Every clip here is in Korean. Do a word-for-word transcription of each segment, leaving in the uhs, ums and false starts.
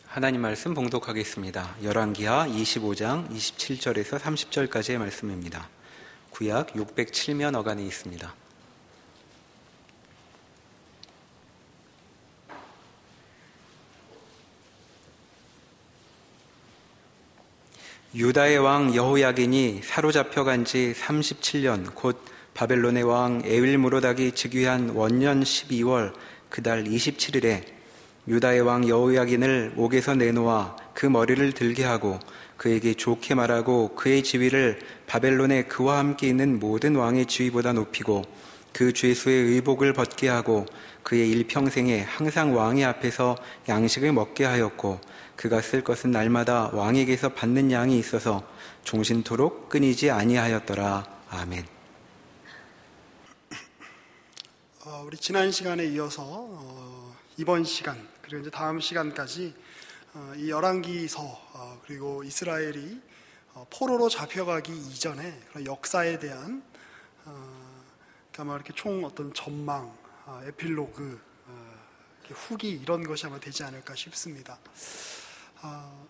하나님 말씀 봉독하겠습니다. 열왕기하 이십오 장 이십칠 절에서 삼십 절까지의 말씀입니다. 구약 육백칠 면 어간에 있습니다. 유다의 왕 여호야긴이 사로잡혀간 지 삼십칠 년 곧 바벨론의 왕 에윌무로닥이 즉위한 원년 십이 월 그달 이십칠 일에 유다의 왕 여호야긴을 옥에서 내놓아 그 머리를 들게 하고 그에게 좋게 말하고 그의 지위를 바벨론에 그와 함께 있는 모든 왕의 지위보다 높이고 그 죄수의 의복을 벗게 하고 그의 일평생에 항상 왕의 앞에서 양식을 먹게 하였고 그가 쓸 것은 날마다 왕에게서 받는 양이 있어서 종신토록 끊이지 아니하였더라. 아멘. 어, 우리 지난 시간에 이어서 어, 이번 시간 그리고 이제 다음 시간까지 어, 이 열왕기서 어, 그리고 이스라엘이 어, 포로로 잡혀가기 이전에 그런 역사에 대한 어, 아마 이렇게 총 어떤 전망, 어, 에필로그, 어, 후기 이런 것이 아마 되지 않을까 싶습니다. 어,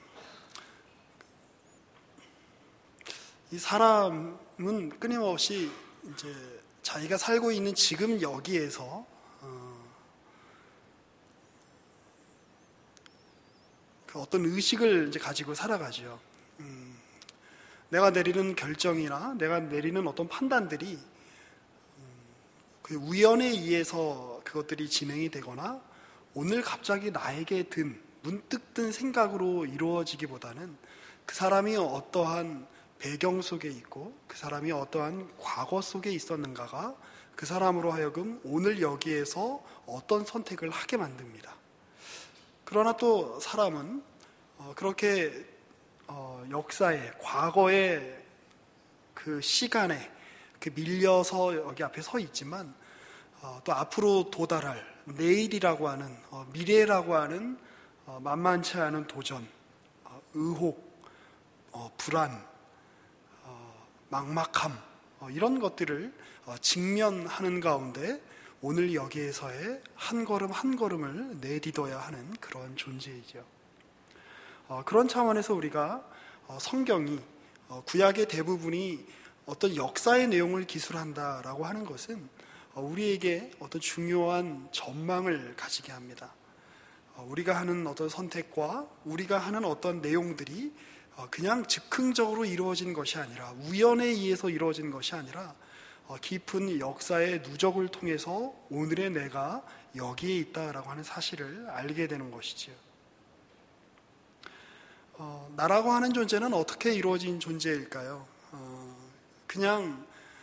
이 사람은 끊임없이 이제 자기가 살고 있는 지금 여기에서 어, 그 어떤 의식을 이제 가지고 살아가죠. 음, 내가 내리는 결정이나 내가 내리는 어떤 판단들이 음, 그 우연에 의해서 그것들이 진행이 되거나 오늘 갑자기 나에게 든 문득 든 생각으로 이루어지기보다는 그 사람이 어떠한 배경 속에 있고 그 사람이 어떠한 과거 속에 있었는가가 그 사람으로 하여금 오늘 여기에서 어떤 선택을 하게 만듭니다. 그러나 또 사람은 그렇게 역사에, 과거의 그 시간에 밀려서 여기 앞에 서 있지만 또 앞으로 도달할 내일이라고 하는, 미래라고 하는 만만치 않은 도전, 의혹, 불안, 막막함 이런 것들을 직면하는 가운데 오늘 여기에서의 한 걸음 한 걸음을 내딛어야 하는 그런 존재이죠. 그런 차원에서 우리가 성경이 구약의 대부분이 어떤 역사의 내용을 기술한다라고 하는 것은 우리에게 어떤 중요한 전망을 가지게 합니다. 우리가 하는 어떤 선택과 우리가 하는 어떤 내용들이 그냥 즉흥적으로 이루어진 것이 아니라 우연에 의해서 이루어진 것이 아니라 깊은 역사의 누적을 통해서 오늘의 내가 여기에 있다라고 하는 사실을 알게 되는 것이지요. 어, 나라고 하는 존재는 어떻게 이루어진 존재일까요? 어, 그냥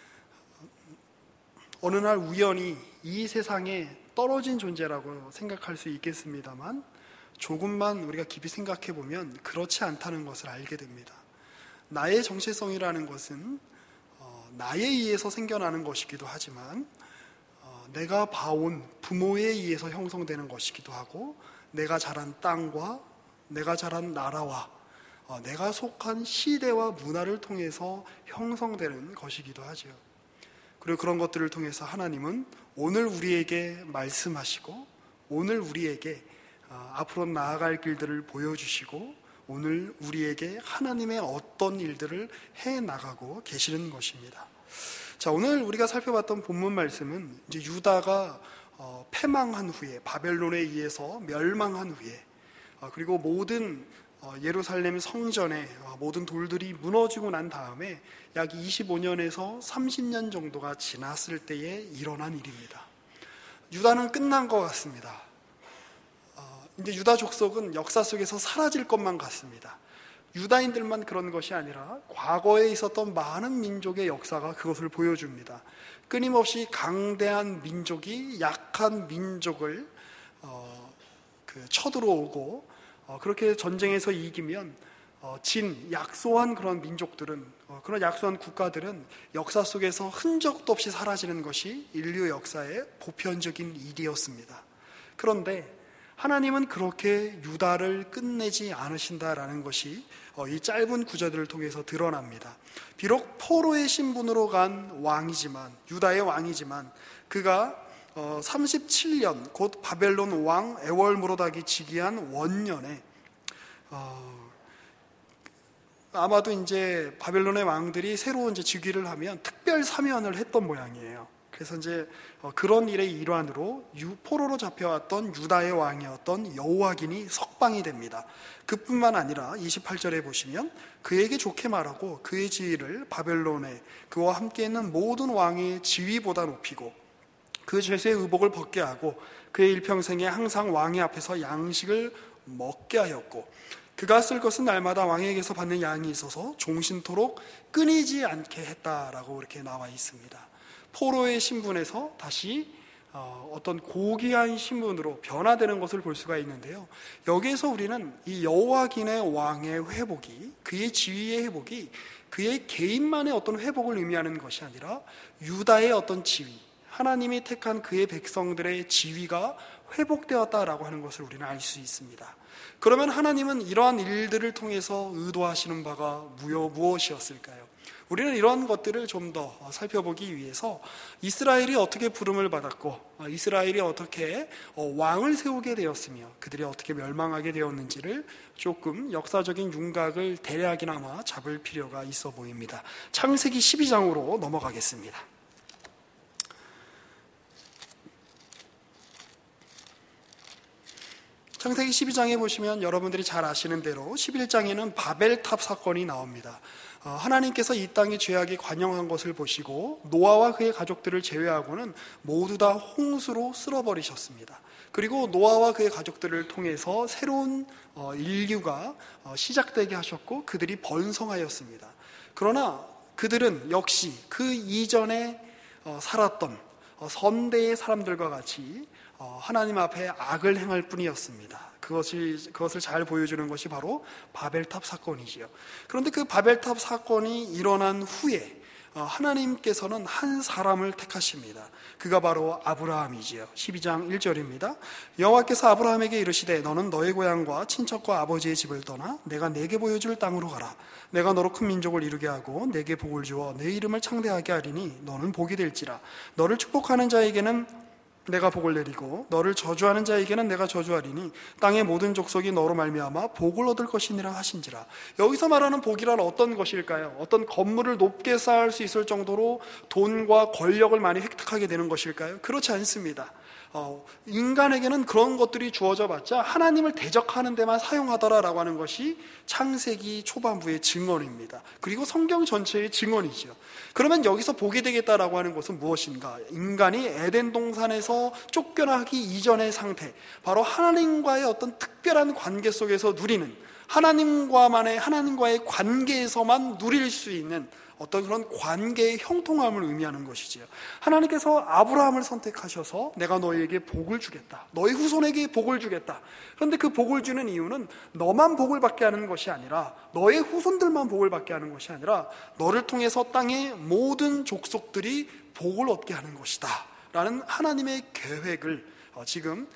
어느 날 우연히 이 세상에 떨어진 존재라고 생각할 수 있겠습니다만 조금만 우리가 깊이 생각해 보면 그렇지 않다는 것을 알게 됩니다. 나의 정체성이라는 것은 어, 나에 의해서 생겨나는 것이기도 하지만 어, 내가 봐온 부모에 의해서 형성되는 것이기도 하고 내가 자란 땅과 내가 자란 나라와 어, 내가 속한 시대와 문화를 통해서 형성되는 것이기도 하죠. 그리고 그런 것들을 통해서 하나님은 오늘 우리에게 말씀하시고 오늘 우리에게 앞으로 나아갈 길들을 보여주시고 오늘 우리에게 하나님의 어떤 일들을 해나가고 계시는 것입니다. 자, 오늘 우리가 살펴봤던 본문 말씀은 이제 유다가 어, 패망한 후에 바벨론에 의해서 멸망한 후에 어, 그리고 모든 어, 예루살렘 성전의 어, 모든 돌들이 무너지고 난 다음에 약 이십오 년에서 삼십 년 정도가 지났을 때에 일어난 일입니다. 유다는 끝난 것 같습니다. 이제 유다 족속은 역사 속에서 사라질 것만 같습니다. 유다인들만 그런 것이 아니라 과거에 있었던 많은 민족의 역사가 그것을 보여줍니다. 끊임없이 강대한 민족이 약한 민족을 어, 그 쳐들어오고 어, 그렇게 전쟁에서 이기면 어, 진, 약소한 그런 민족들은 어, 그런 약소한 국가들은 역사 속에서 흔적도 없이 사라지는 것이 인류 역사의 보편적인 일이었습니다. 그런데 하나님은 그렇게 유다를 끝내지 않으신다라는 것이 이 짧은 구절들을 통해서 드러납니다. 비록 포로의 신분으로 간 왕이지만, 유다의 왕이지만 그가 삼십칠 년 곧 바벨론 왕 에월무로닥이 즉위한 원년에 어, 아마도 이제 바벨론의 왕들이 새로 이제 즉위를 하면 특별 사면을 했던 모양이에요. 그래서 이제 그런 일의 일환으로 포로로 잡혀왔던 유다의 왕이었던 여호와긴이 석방이 됩니다. 그뿐만 아니라 이십팔 절에 보시면 그에게 좋게 말하고 그의 지위를 바벨론에 그와 함께 있는 모든 왕의 지위보다 높이고 그 죄수의 의복을 벗게 하고 그의 일평생에 항상 왕의 앞에서 양식을 먹게 하였고 그가 쓸 것은 날마다 왕에게서 받는 양이 있어서 종신토록 끊이지 않게 했다라고 이렇게 나와 있습니다. 포로의 신분에서 다시 어떤 고귀한 신분으로 변화되는 것을 볼 수가 있는데요. 여기에서 우리는 이 여호와긴의 왕의 회복이, 그의 지위의 회복이 그의 개인만의 어떤 회복을 의미하는 것이 아니라 유다의 어떤 지위, 하나님이 택한 그의 백성들의 지위가 회복되었다라고 하는 것을 우리는 알 수 있습니다. 그러면 하나님은 이러한 일들을 통해서 의도하시는 바가 무엇이었을까요? 우리는 이런 것들을 좀 더 살펴보기 위해서 이스라엘이 어떻게 부름을 받았고 이스라엘이 어떻게 왕을 세우게 되었으며 그들이 어떻게 멸망하게 되었는지를 조금 역사적인 윤곽을 대략이나마 잡을 필요가 있어 보입니다. 창세기 십이 장으로 넘어가겠습니다. 창세기 십이 장에 보시면 여러분들이 잘 아시는 대로 십일 장에는 바벨탑 사건이 나옵니다. 하나님께서 이 땅의 죄악이 관영한 것을 보시고 노아와 그의 가족들을 제외하고는 모두 다 홍수로 쓸어버리셨습니다. 그리고 노아와 그의 가족들을 통해서 새로운 인류가 시작되게 하셨고 그들이 번성하였습니다. 그러나 그들은 역시 그 이전에 살았던 선대의 사람들과 같이 하나님 앞에 악을 행할 뿐이었습니다. 그것이, 그것을 잘 보여주는 것이 바로 바벨탑 사건이지요. 그런데 그 바벨탑 사건이 일어난 후에 하나님께서는 한 사람을 택하십니다. 그가 바로 아브라함이지요. 십이 장 일 절입니다. 여호와께서 아브라함에게 이르시되 너는 너의 고향과 친척과 아버지의 집을 떠나 내가 내게 보여줄 땅으로 가라. 내가 너로 큰 민족을 이루게 하고 내게 복을 주어 내 이름을 창대하게 하리니 너는 복이 될지라. 너를 축복하는 자에게는 내가 복을 내리고 너를 저주하는 자에게는 내가 저주하리니 땅의 모든 족속이 너로 말미암아 복을 얻을 것이니라 하신지라. 여기서 말하는 복이란 어떤 것일까요? 어떤 건물을 높게 쌓을 수 있을 정도로 돈과 권력을 많이 획득하게 되는 것일까요? 그렇지 않습니다. 어, 인간에게는 그런 것들이 주어져 봤자 하나님을 대적하는 데만 사용하더라라고 하는 것이 창세기 초반부의 증언입니다. 그리고 성경 전체의 증언이죠. 그러면 여기서 보게 되겠다라고 하는 것은 무엇인가? 인간이 에덴 동산에서 쫓겨나기 이전의 상태, 바로 하나님과의 어떤 특별한 관계 속에서 누리는, 하나님과만의 하나님과의 관계에서만 누릴 수 있는 어떤 그런 관계의 형통함을 의미하는 것이지요. 하나님께서 아브라함을 선택하셔서 내가 너에게 복을 주겠다, 너희 후손에게 복을 주겠다. 그런데 그 복을 주는 이유는 너만 복을 받게 하는 것이 아니라, 너의 후손들만 복을 받게 하는 것이 아니라 너를 통해서 땅의 모든 족속들이 복을 얻게 하는 것이다 라는 하나님의 계획을 지금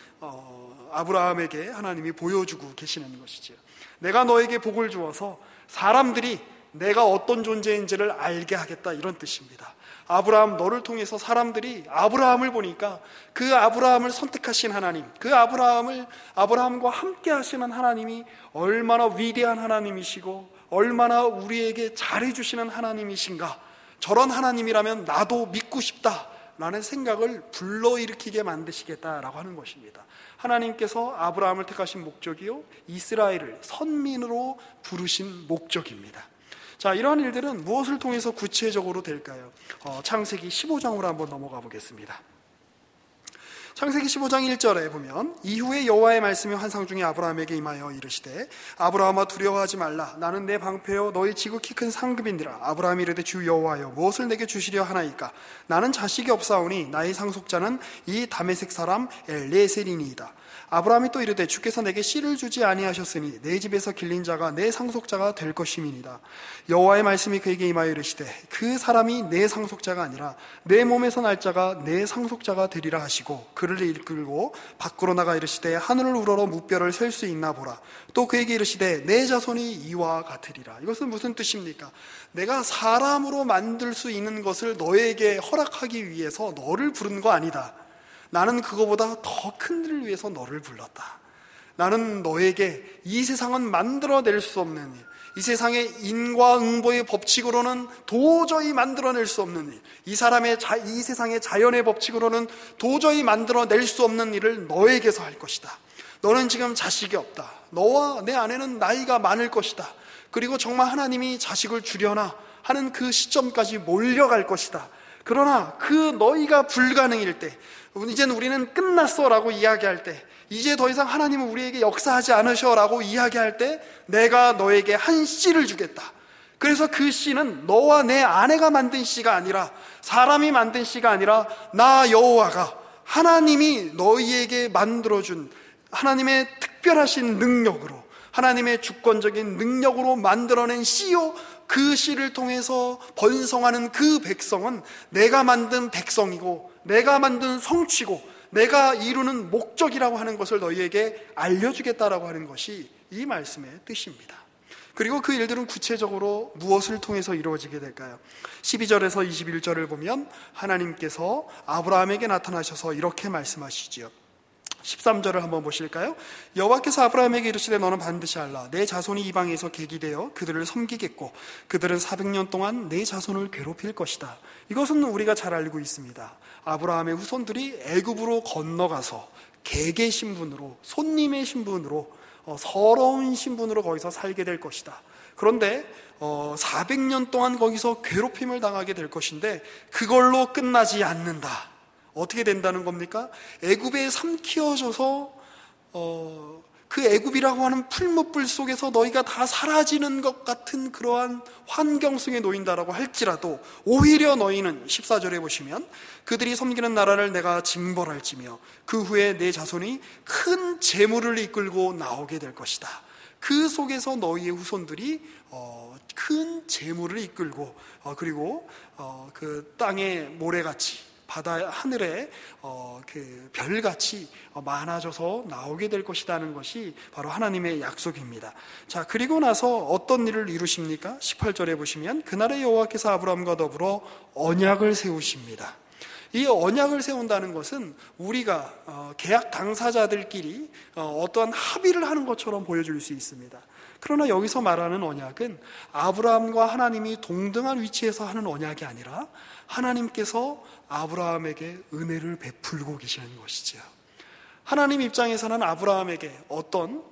아브라함에게 하나님이 보여주고 계시는 것이지요. 내가 너에게 복을 주어서 사람들이 내가 어떤 존재인지를 알게 하겠다, 이런 뜻입니다. 아브라함, 너를 통해서 사람들이 아브라함을 보니까 그 아브라함을 선택하신 하나님, 그 아브라함을 아브라함과 함께 하시는 하나님이 얼마나 위대한 하나님이시고 얼마나 우리에게 잘해주시는 하나님이신가, 저런 하나님이라면 나도 믿고 싶다 라는 생각을 불러일으키게 만드시겠다라고 하는 것입니다. 하나님께서 아브라함을 택하신 목적이요, 이스라엘을 선민으로 부르신 목적입니다. 자, 이러한 일들은 무엇을 통해서 구체적으로 될까요? 어, 창세기 십오 장으로 한번 넘어가 보겠습니다. 창세기 십오 장 일 절에 보면 이후에 여호와의 말씀이 환상 중에 아브라함에게 임하여 이르시되 아브라함아 두려워하지 말라. 나는 내 방패요 너희 지극히 큰 상급인들아. 아브라함이 이르되 주 여호와여 무엇을 내게 주시려 하나이까? 나는 자식이 없사오니 나의 상속자는 이 다메섹 사람 엘레셀이니이다. 아브라함이 또 이르되 주께서 내게 씨를 주지 아니하셨으니 내 집에서 길린 자가 내 상속자가 될 것임이니이다. 여호와의 말씀이 그에게 임하여 이르시되 그 사람이 내 상속자가 아니라 내 몸에서 날 자가 내 상속자가 되리라 하시고 그를 이끌고 밖으로 나가 이르시되 하늘을 우러러 무뼈를 셀 수 있나 보라. 또 그에게 이르시되 내 자손이 이와 같으리라. 이것은 무슨 뜻입니까? 내가 사람으로 만들 수 있는 것을 너에게 허락하기 위해서 너를 부른 거 아니다. 나는 그거보다 더 큰 일을 위해서 너를 불렀다. 나는 너에게 이 세상은 만들어낼 수 없는 일, 이 세상의 인과응보의 법칙으로는 도저히 만들어낼 수 없는 일, 이 사람의 자, 이 세상의 자연의 법칙으로는 도저히 만들어낼 수 없는 일을 너에게서 할 것이다. 너는 지금 자식이 없다. 너와 내 아내는 나이가 많을 것이다. 그리고 정말 하나님이 자식을 주려나 하는 그 시점까지 몰려갈 것이다. 그러나 그 너희가 불가능일 때, 이제는 우리는 끝났어 라고 이야기할 때, 이제 더 이상 하나님은 우리에게 역사하지 않으셔 라고 이야기할 때, 내가 너에게 한 씨를 주겠다. 그래서 그 씨는 너와 내 아내가 만든 씨가 아니라, 사람이 만든 씨가 아니라 나 여호와가, 하나님이 너희에게 만들어준 하나님의 특별하신 능력으로, 하나님의 주권적인 능력으로 만들어낸 씨요, 그 씨를 통해서 번성하는 그 백성은 내가 만든 백성이고 내가 만든 성취고 내가 이루는 목적이라고 하는 것을 너희에게 알려주겠다라고 하는 것이 이 말씀의 뜻입니다. 그리고 그 일들은 구체적으로 무엇을 통해서 이루어지게 될까요? 십이 절에서 이십일 절을 보면 하나님께서 아브라함에게 나타나셔서 이렇게 말씀하시지요. 십삼 절을 한번 보실까요? 여호와께서 아브라함에게 이르시되 너는 반드시 알라. 내 자손이 이방에서 객이되어 그들을 섬기겠고 그들은 사백 년 동안 내 자손을 괴롭힐 것이다. 이것은 우리가 잘 알고 있습니다. 아브라함의 후손들이 애굽으로 건너가서 객의 신분으로, 손님의 신분으로, 어, 서러운 신분으로 거기서 살게 될 것이다. 그런데 어, 사백 년 동안 거기서 괴롭힘을 당하게 될 것인데 그걸로 끝나지 않는다. 어떻게 된다는 겁니까? 애굽에 삼키어져서 어, 그 애굽이라고 하는 풀무불 속에서 너희가 다 사라지는 것 같은 그러한 환경 속에 놓인다라고 할지라도 오히려 너희는 십사 절에 보시면 그들이 섬기는 나라를 내가 징벌할지며 그 후에 내 자손이 큰 재물을 이끌고 나오게 될 것이다. 그 속에서 너희의 후손들이 어, 큰 재물을 이끌고 어, 그리고 어, 그 땅의 모래같이 바다 하늘에 어, 그 별같이 많아져서 나오게 될 것이라는 것이 바로 하나님의 약속입니다. 자, 그리고 나서 어떤 일을 이루십니까? 십팔 절에 보시면 그날에 여호와께서 아브라함과 더불어 언약을 세우십니다. 이 언약을 세운다는 것은 우리가 어, 계약 당사자들끼리 어, 어떠한 합의를 하는 것처럼 보여줄 수 있습니다. 그러나 여기서 말하는 언약은 아브라함과 하나님이 동등한 위치에서 하는 언약이 아니라 하나님께서 아브라함에게 은혜를 베풀고 계시는 것이죠. 하나님 입장에서는 아브라함에게 어떤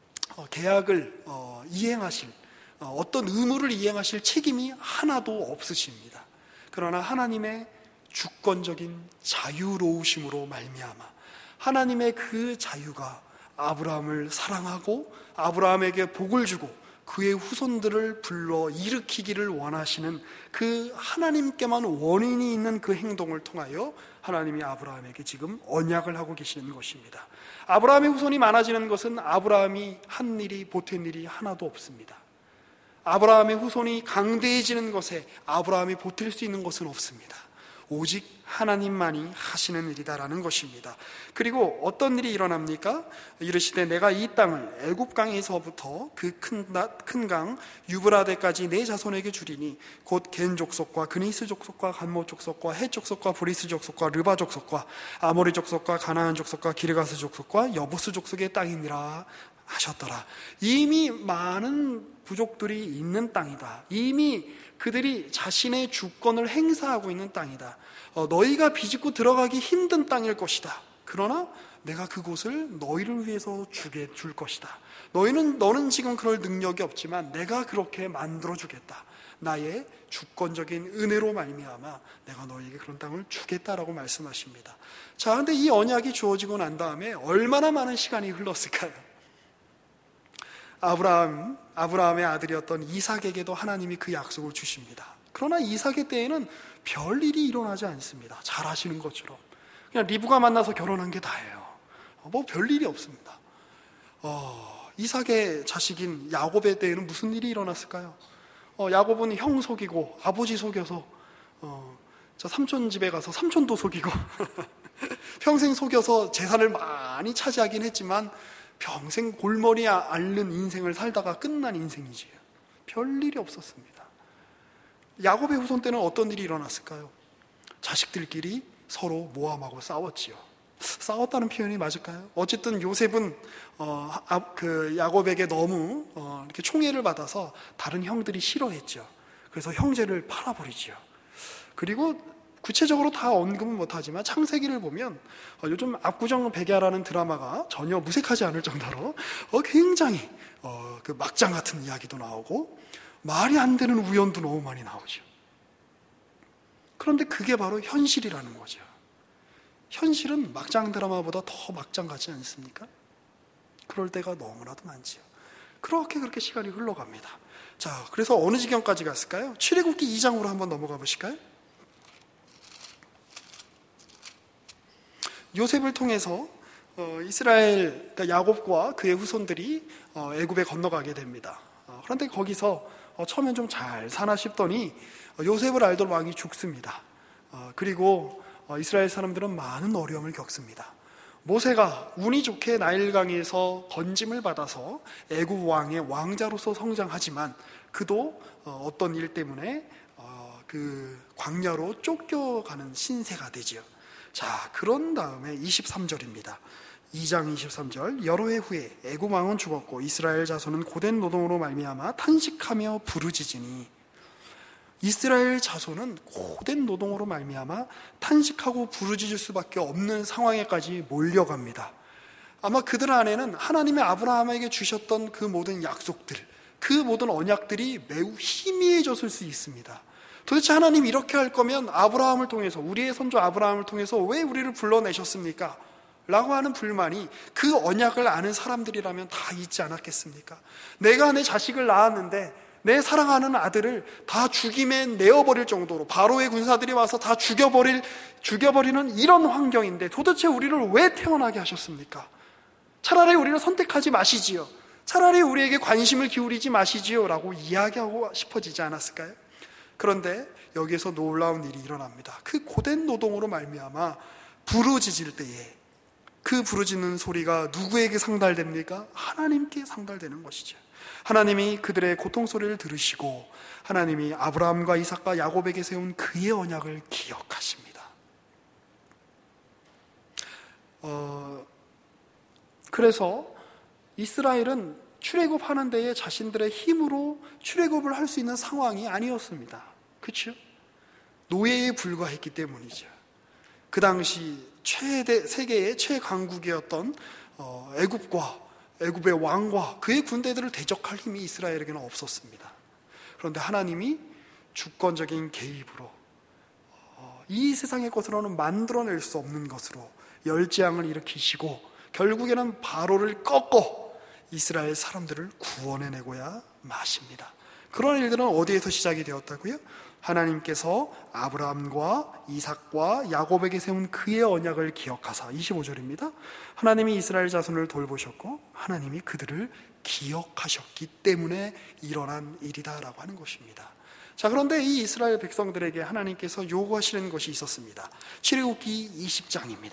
계약을 이행하실, 어떤 의무를 이행하실 책임이 하나도 없으십니다. 그러나 하나님의 주권적인 자유로우심으로 말미암아 하나님의 그 자유가 아브라함을 사랑하고 아브라함에게 복을 주고 그의 후손들을 불러 일으키기를 원하시는 그 하나님께만 원인이 있는 그 행동을 통하여 하나님이 아브라함에게 지금 언약을 하고 계시는 것입니다. 아브라함의 후손이 많아지는 것은 아브라함이 한 일이 보탠 일이 하나도 없습니다. 아브라함의 후손이 강대해지는 것에 아브라함이 보탤 수 있는 것은 없습니다. 오직 하나님만이 하시는 일이다라는 것입니다. 그리고 어떤 일이 일어납니까? 이르시되 내가 이 땅을 애굽강에서부터 그 큰 강 유브라데까지 내 자손에게 주리니 곧 겐 족속과 그니스 족속과 간모 족속과 헷 족속과 브리스 족속과 르바 족속과 아모리 족속과 가나안 족속과 기르가스 족속과 여부스 족속의 땅이니라 하셨더라. 이미 많은 부족들이 있는 땅이다. 이미 그들이 자신의 주권을 행사하고 있는 땅이다. 어, 너희가 비집고 들어가기 힘든 땅일 것이다. 그러나 내가 그곳을 너희를 위해서 주게 줄 것이다. 너희는 너는 지금 그럴 능력이 없지만 내가 그렇게 만들어 주겠다. 나의 주권적인 은혜로 말미암아 내가 너희에게 그런 땅을 주겠다라고 말씀하십니다. 자, 근데 이 언약이 주어지고 난 다음에 얼마나 많은 시간이 흘렀을까요? 아브라함, 아브라함의 아들이었던 이삭에게도 하나님이 그 약속을 주십니다. 그러나 이삭의 때에는 별일이 일어나지 않습니다. 잘 아시는 것처럼 그냥 리브가 만나서 결혼한 게 다예요. 뭐 별일이 없습니다. 어, 이삭의 자식인 야곱의 때에는 무슨 일이 일어났을까요? 어, 야곱은 형 속이고 아버지 속여서 어, 저 삼촌 집에 가서 삼촌도 속이고 평생 속여서 재산을 많이 차지하긴 했지만 평생 골머리 앓는 인생을 살다가 끝난 인생이지요. 별일이 없었습니다. 야곱의 후손 때는 어떤 일이 일어났을까요? 자식들끼리 서로 모함하고 싸웠지요. 싸웠다는 표현이 맞을까요? 어쨌든 요셉은 어, 아, 그 야곱에게 너무 어, 이렇게 총애를 받아서 다른 형들이 싫어했죠. 그래서 형제를 팔아버리죠. 그리고 구체적으로 다 언급은 못하지만 창세기를 보면 어, 요즘 압구정 백야라는 드라마가 전혀 무색하지 않을 정도로 어, 굉장히 어, 그 막장 같은 이야기도 나오고 말이 안 되는 우연도 너무 많이 나오죠. 그런데 그게 바로 현실이라는 거죠. 현실은 막장 드라마보다 더 막장 같지 않습니까? 그럴 때가 너무나도 많지요. 그렇게 그렇게 시간이 흘러갑니다. 자, 그래서 어느 지경까지 갔을까요? 출애굽기 이 장으로 한번 넘어가 보실까요? 요셉을 통해서 어, 이스라엘, 그러니까 야곱과 그의 후손들이 어, 애굽에 건너가게 됩니다. 어, 그런데 거기서 어, 처음엔 좀 잘 사나 싶더니 어, 요셉을 알던 왕이 죽습니다. 어, 그리고 어, 이스라엘 사람들은 많은 어려움을 겪습니다. 모세가 운이 좋게 나일강에서 건짐을 받아서 애굽 왕의 왕자로서 성장하지만 그도 어, 어떤 일 때문에 어, 그 광야로 쫓겨가는 신세가 되죠. 자, 그런 다음에 이십삼 절입니다. 이 장 이십삼 절. 여러 해 후에 애굽 왕은 죽었고 이스라엘 자손은 고된 노동으로 말미암아 탄식하며 부르짖으니, 이스라엘 자손은 고된 노동으로 말미암아 탄식하고 부르짖을 수밖에 없는 상황에까지 몰려갑니다. 아마 그들 안에는 하나님의 아브라함에게 주셨던 그 모든 약속들, 그 모든 언약들이 매우 희미해졌을 수 있습니다. 도대체 하나님 이렇게 할 거면 아브라함을 통해서, 우리의 선조 아브라함을 통해서 왜 우리를 불러내셨습니까? 라고 하는 불만이 그 언약을 아는 사람들이라면 다 있지 않았겠습니까? 내가 내 자식을 낳았는데 내 사랑하는 아들을 다 죽임에 내어버릴 정도로 바로의 군사들이 와서 다 죽여버릴, 죽여버리는 이런 환경인데 도대체 우리를 왜 태어나게 하셨습니까? 차라리 우리를 선택하지 마시지요. 차라리 우리에게 관심을 기울이지 마시지요. 라고 이야기하고 싶어지지 않았을까요? 그런데 여기에서 놀라운 일이 일어납니다. 그 고된 노동으로 말미암아 부르짖을 때에 그 부르짖는 소리가 누구에게 상달됩니까? 하나님께 상달되는 것이죠. 하나님이 그들의 고통 소리를 들으시고 하나님이 아브라함과 이삭과 야곱에게 세운 그의 언약을 기억하십니다. 어, 그래서 이스라엘은 출애굽하는 데에 자신들의 힘으로 출애굽을 할 수 있는 상황이 아니었습니다. 그렇죠? 노예에 불과했기 때문이죠. 그 당시 최대, 세계의 최강국이었던 어, 애굽과 애굽의 왕과 그의 군대들을 대적할 힘이 이스라엘에게는 없었습니다. 그런데 하나님이 주권적인 개입으로 어, 이 세상의 것으로는 만들어낼 수 없는 것으로 열재앙을 일으키시고 결국에는 바로를 꺾어 이스라엘 사람들을 구원해내고야 마십니다. 그런 일들은 어디에서 시작이 되었다고요? 하나님께서 아브라함과 이삭과 야곱에게 세운 그의 언약을 기억하사, 이십오 절입니다. 하나님이 이스라엘 자손을 돌보셨고 하나님이 그들을 기억하셨기 때문에 일어난 일이다라고 하는 것입니다. 자, 그런데 이 이스라엘 백성들에게 하나님께서 요구하시는 것이 있었습니다. 출애굽기 이십 장입니다.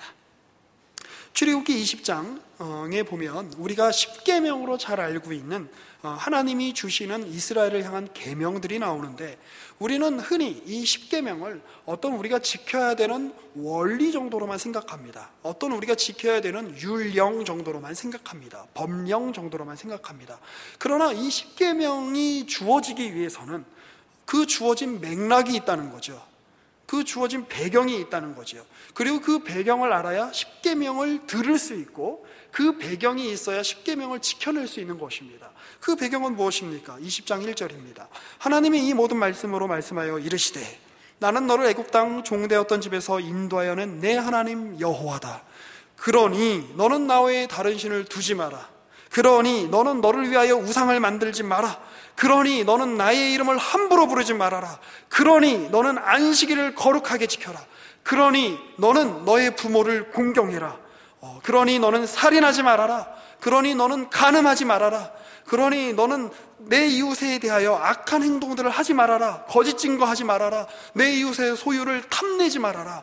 출애굽기 이십 장에 보면 우리가 십계명으로 잘 알고 있는 하나님이 주시는 이스라엘을 향한 계명들이 나오는데, 우리는 흔히 이 십계명을 어떤 우리가 지켜야 되는 원리 정도로만 생각합니다. 어떤 우리가 지켜야 되는 율령 정도로만 생각합니다. 법령 정도로만 생각합니다. 그러나 이 십계명이 주어지기 위해서는 그 주어진 맥락이 있다는 거죠. 그 주어진 배경이 있다는 거죠. 그리고 그 배경을 알아야 십계명을 들을 수 있고 그 배경이 있어야 십계명을 지켜낼 수 있는 것입니다. 그 배경은 무엇입니까? 이십 장 일 절입니다. 하나님이 이 모든 말씀으로 말씀하여 이르시되 나는 너를 애굽 땅 종되었던 집에서 인도하여 낸 내 하나님 여호와다. 그러니 너는 나 외에 다른 신을 두지 마라. 그러니 너는 너를 위하여 우상을 만들지 마라. 그러니 너는 나의 이름을 함부로 부르지 말아라. 그러니 너는 안식일을 거룩하게 지켜라. 그러니 너는 너의 부모를 공경해라. 어, 그러니 너는 살인하지 말아라. 그러니 너는 간음하지 말아라. 그러니 너는 내 이웃에 대하여 악한 행동들을 하지 말아라. 거짓 증거하지 말아라. 내 이웃의 소유를 탐내지 말아라.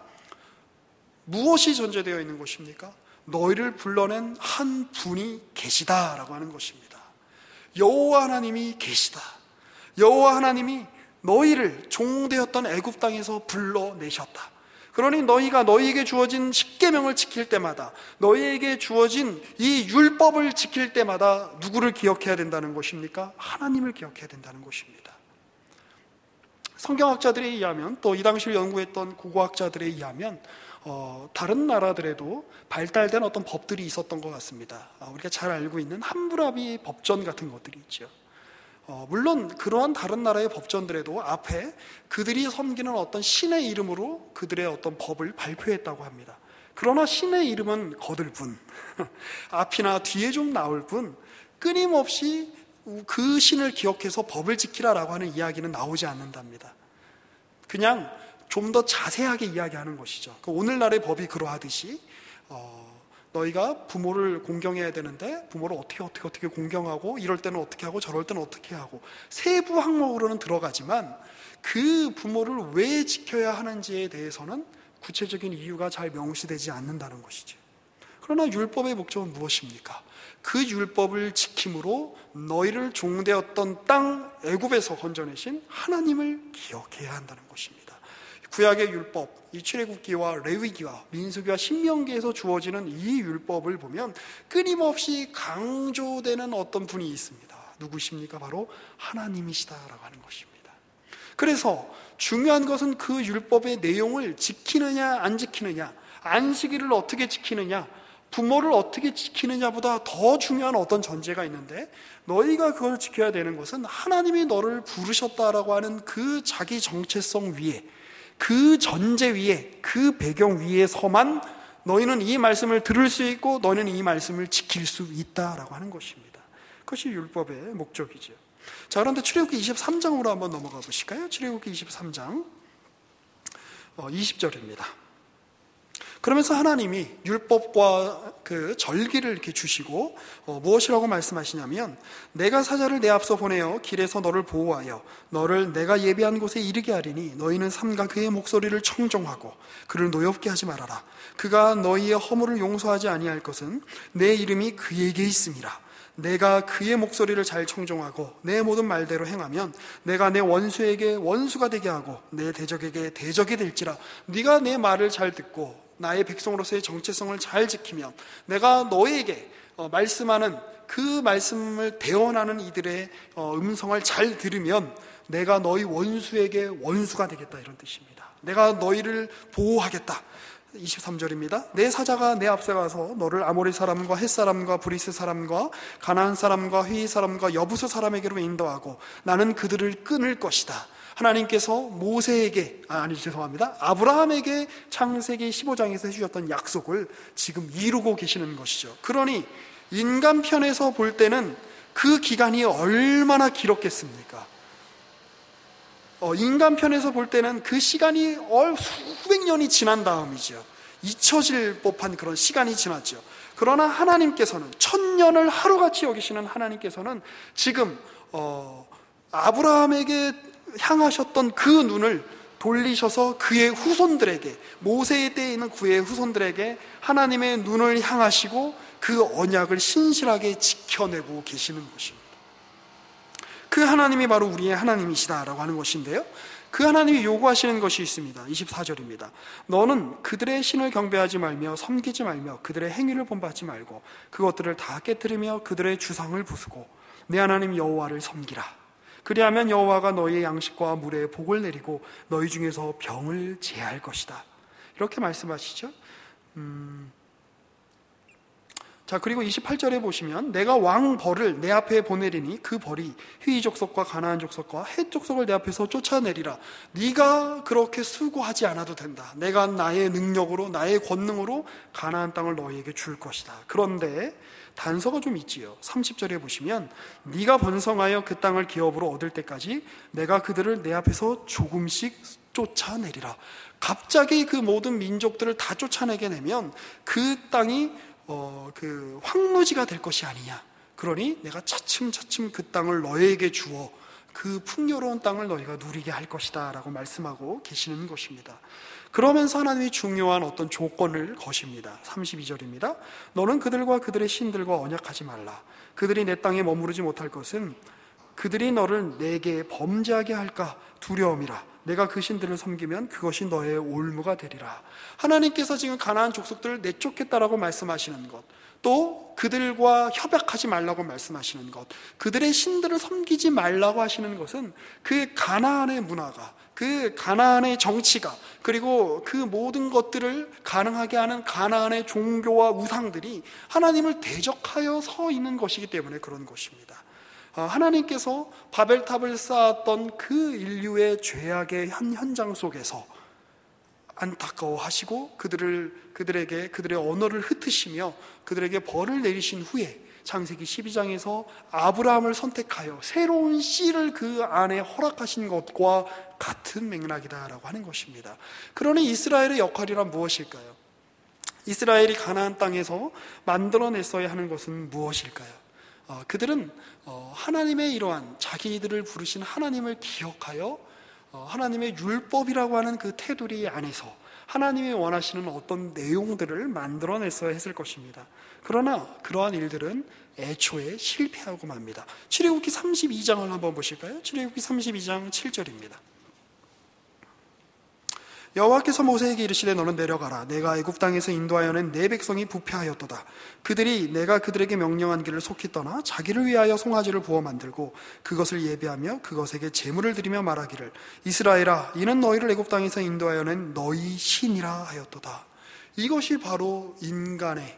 무엇이 전제되어 있는 것입니까? 너희를 불러낸 한 분이 계시다라고 하는 것입니다. 여호와 하나님이 계시다. 여호와 하나님이 너희를 종되었던 애굽 땅에서 불러내셨다. 그러니 너희가 너희에게 주어진 십계명을 지킬 때마다, 너희에게 주어진 이 율법을 지킬 때마다 누구를 기억해야 된다는 것입니까? 하나님을 기억해야 된다는 것입니다. 성경학자들에 의하면, 또 이 당시를 연구했던 고고학자들에 의하면 어, 다른 나라들에도 발달된 어떤 법들이 있었던 것 같습니다. 어, 우리가 잘 알고 있는 함무라비 법전 같은 것들이 있죠. 어, 물론 그러한 다른 나라의 법전들에도 앞에 그들이 섬기는 어떤 신의 이름으로 그들의 어떤 법을 발표했다고 합니다. 그러나 신의 이름은 거들 뿐, 앞이나 뒤에 좀 나올 뿐, 끊임없이 그 신을 기억해서 법을 지키라라고 하는 이야기는 나오지 않는답니다. 그냥 좀 더 자세하게 이야기하는 것이죠. 오늘날의 법이 그러하듯이 어, 너희가 부모를 공경해야 되는데 부모를 어떻게 어떻게 어떻게 공경하고, 이럴 때는 어떻게 하고 저럴 때는 어떻게 하고, 세부 항목으로는 들어가지만 그 부모를 왜 지켜야 하는지에 대해서는 구체적인 이유가 잘 명시되지 않는다는 것이죠. 그러나 율법의 목적은 무엇입니까? 그 율법을 지킴으로 너희를 종되었던 땅 애굽에서 건져내신 하나님을 기억해야 한다는 것입니다. 구약의 율법, 이 출애굽기와 레위기와 민수기와 신명기에서 주어지는 이 율법을 보면 끊임없이 강조되는 어떤 분이 있습니다. 누구십니까? 바로 하나님이시다라고 하는 것입니다. 그래서 중요한 것은 그 율법의 내용을 지키느냐 안 지키느냐, 안식일을 어떻게 지키느냐, 부모를 어떻게 지키느냐보다 더 중요한 어떤 전제가 있는데, 너희가 그걸 지켜야 되는 것은 하나님이 너를 부르셨다라고 하는 그 자기 정체성 위에, 그 전제 위에, 그 배경 위에서만 너희는 이 말씀을 들을 수 있고 너희는 이 말씀을 지킬 수 있다라고 하는 것입니다. 그것이 율법의 목적이죠. 자, 그런데 출애굽기 이십삼 장으로 한번 넘어가 보실까요? 출애굽기 이십삼 장 이십 절입니다. 그러면서 하나님이 율법과 그 절기를 이렇게 주시고 어, 무엇이라고 말씀하시냐면, 내가 사자를 내 앞서 보내어 길에서 너를 보호하여 너를 내가 예비한 곳에 이르게 하리니 너희는 삼가 그의 목소리를 청종하고 그를 노엽게 하지 말아라. 그가 너희의 허물을 용서하지 아니할 것은 내 이름이 그에게 있음이라. 내가 그의 목소리를 잘 청종하고 내 모든 말대로 행하면 내가 내 원수에게 원수가 되게 하고 내 대적에게 대적이 될지라. 네가 내 말을 잘 듣고 나의 백성으로서의 정체성을 잘 지키면, 내가 너에게 말씀하는 그 말씀을 대언하는 이들의 음성을 잘 들으면 내가 너희 원수에게 원수가 되겠다, 이런 뜻입니다. 내가 너희를 보호하겠다. 이십삼 절입니다. 내 사자가 내 앞서 가서 너를 아모리 사람과 헷 사람과 브리스 사람과 가나안 사람과 휘 사람과 여부스 사람에게로 인도하고 나는 그들을 끊을 것이다. 하나님께서 모세에게, 아니 죄송합니다 아브라함에게 창세기 십오 장에서 해주셨던 약속을 지금 이루고 계시는 것이죠. 그러니 인간 편에서 볼 때는 그 기간이 얼마나 길었겠습니까? 어, 인간 편에서 볼 때는 그 시간이 수백 년이 지난 다음이죠. 잊혀질 법한 그런 시간이 지났죠. 그러나 하나님께서는, 천년을 하루같이 여기시는 하나님께서는 지금 어, 아브라함에게 향하셨던 그 눈을 돌리셔서 그의 후손들에게, 모세의 때에 있는 그의 후손들에게 하나님의 눈을 향하시고 그 언약을 신실하게 지켜내고 계시는 것입니다. 그 하나님이 바로 우리의 하나님이시다라고 하는 것인데요, 그 하나님이 요구하시는 것이 있습니다. 이십사 절입니다. 너는 그들의 신을 경배하지 말며 섬기지 말며 그들의 행위를 본받지 말고 그것들을 다 깨뜨리며 그들의 주상을 부수고 내 하나님 여호와를 섬기라. 그리하면 여호와가 너희의 양식과 물에 복을 내리고 너희 중에서 병을 제할 것이다. 이렇게 말씀하시죠. 음... 자, 그리고 이십팔 절에 보시면 내가 왕 벌을 내 앞에 보내리니 그 벌이 휘 족속과 가나안 족속과 헷 족속을 내 앞에서 쫓아내리라. 네가 그렇게 수고하지 않아도 된다. 내가 나의 능력으로, 나의 권능으로 가나안 땅을 너희에게 줄 것이다. 그런데 단서가 좀 있지요. 삼십 절에 보시면 네가 번성하여 그 땅을 기업으로 얻을 때까지 내가 그들을 내 앞에서 조금씩 쫓아내리라. 갑자기 그 모든 민족들을 다 쫓아내게 되면 그 땅이 어, 그 황무지가 될 것이 아니냐. 그러니 내가 차츰차츰 그 땅을 너희에게 주어 그 풍요로운 땅을 너희가 누리게 할 것이다 라고 말씀하고 계시는 것입니다. 그러면서 하나님이 중요한 어떤 조건을 거십니다. 삼십이 절입니다. 너는 그들과 그들의 신들과 언약하지 말라. 그들이 내 땅에 머무르지 못할 것은 그들이 너를 내게 범죄하게 할까 두려움이라. 내가 그 신들을 섬기면 그것이 너의 올무가 되리라. 하나님께서 지금 가나안 족속들을 내쫓겠다라고 말씀하시는 것, 또 그들과 협약하지 말라고 말씀하시는 것, 그들의 신들을 섬기지 말라고 하시는 것은 그 가나안의 문화가, 그 가나안의 정치가, 그리고 그 모든 것들을 가능하게 하는 가나안의 종교와 우상들이 하나님을 대적하여 서 있는 것이기 때문에 그런 것입니다. 하나님께서 바벨탑을 쌓았던 그 인류의 죄악의 한 현장 속에서 안타까워하시고 그들을, 그들에게 그들의 언어를 흩으시며 그들에게 벌을 내리신 후에 창세기 십이 장에서 아브라함을 선택하여 새로운 씨를 그 안에 허락하신 것과 같은 맥락이다라고 하는 것입니다. 그러니 이스라엘의 역할이란 무엇일까요? 이스라엘이 가나안 땅에서 만들어냈어야 하는 것은 무엇일까요? 어, 그들은 어, 하나님의 이러한 자기들을 부르신 하나님을 기억하여 어, 하나님의 율법이라고 하는 그 테두리 안에서 하나님이 원하시는 어떤 내용들을 만들어냈어야 했을 것입니다. 그러나 그러한 일들은 애초에 실패하고 맙니다. 출애굽기 삼십이 장을 한번 보실까요? 출애굽기 삼십이 장 칠 절입니다. 여호와께서 모세에게 이르시되 너는 내려가라. 내가 애굽 땅에서 인도하여 낸 내 백성이 부패하였도다. 그들이 내가 그들에게 명령한 길을 속히 떠나 자기를 위하여 송아지를 부어 만들고 그것을 예배하며 그것에게 제물을 드리며 말하기를 이스라엘아 이는 너희를 애굽 땅에서 인도하여 낸 너희 신이라 하였도다. 이것이 바로 인간의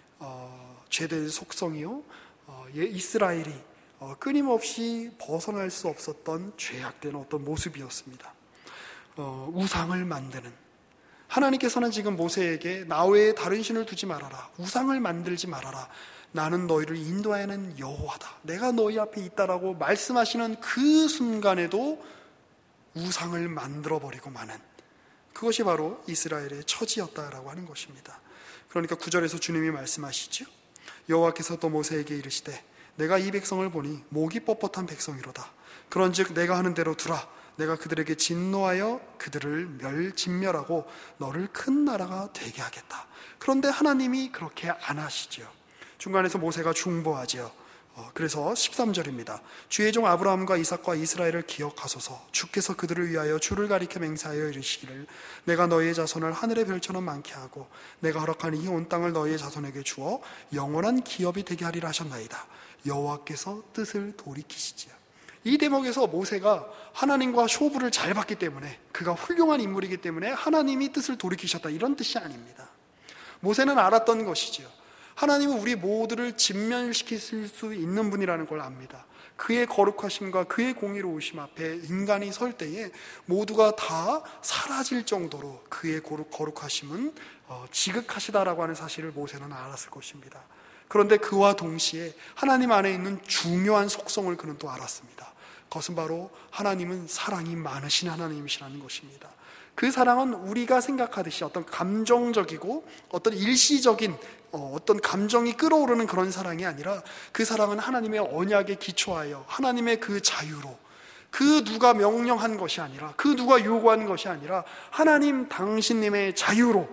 어, 죄된 속성이요 어, 이스라엘이 어, 끊임없이 벗어날 수 없었던 죄악된 어떤 모습이었습니다. 어, 우상을 만드는, 하나님께서는 지금 모세에게 나 외에 다른 신을 두지 말아라, 우상을 만들지 말아라, 나는 너희를 인도하는 여호와다, 내가 너희 앞에 있다라고 말씀하시는 그 순간에도 우상을 만들어버리고 마는, 그것이 바로 이스라엘의 처지였다라고 하는 것입니다. 그러니까 구 절에서 주님이 말씀하시죠. 여호와께서 또 모세에게 이르시되 내가 이 백성을 보니 목이 뻣뻣한 백성이로다. 그런즉 내가 하는 대로 두라. 내가 그들에게 진노하여 그들을 멸, 진멸하고 너를 큰 나라가 되게 하겠다. 그런데 하나님이 그렇게 안 하시죠. 중간에서 모세가 중보하죠. 어, 그래서 십삼 절입니다. 주의 종 아브라함과 이삭과 이스라엘을 기억하소서. 주께서 그들을 위하여 주를 가리켜 맹세하여 이르시기를 내가 너희의 자손을 하늘의 별처럼 많게 하고 내가 허락한 이 온 땅을 너희의 자손에게 주어 영원한 기업이 되게 하리라 하셨나이다. 여호와께서 뜻을 돌이키시지요. 이 대목에서 모세가 하나님과 쇼부를 잘 봤기 때문에, 그가 훌륭한 인물이기 때문에 하나님이 뜻을 돌이키셨다, 이런 뜻이 아닙니다. 모세는 알았던 것이지요. 하나님은 우리 모두를 진멸시킬 수 있는 분이라는 걸 압니다. 그의 거룩하심과 그의 공의로우심 앞에 인간이 설 때에 모두가 다 사라질 정도로 그의 거룩하심은 지극하시다라고 하는 사실을 모세는 알았을 것입니다. 그런데 그와 동시에 하나님 안에 있는 중요한 속성을 그는 또 알았습니다. 그것은 바로 하나님은 사랑이 많으신 하나님이시라는 것입니다. 그 사랑은 우리가 생각하듯이 어떤 감정적이고 어떤 일시적인 어떤 감정이 끌어오르는 그런 사랑이 아니라, 그 사랑은 하나님의 언약에 기초하여 하나님의 그 자유로, 그 누가 명령한 것이 아니라, 그 누가 요구한 것이 아니라 하나님 당신님의 자유로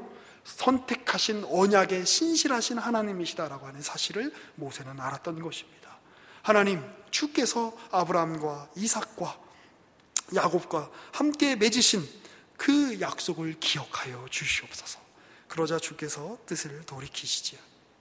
선택하신 언약에 신실하신 하나님이시다라고 하는 사실을 모세는 알았던 것입니다. 하나님, 주께서 아브라함과 이삭과 야곱과 함께 맺으신 그 약속을 기억하여 주시옵소서. 그러자 주께서 뜻을 돌이키시지요.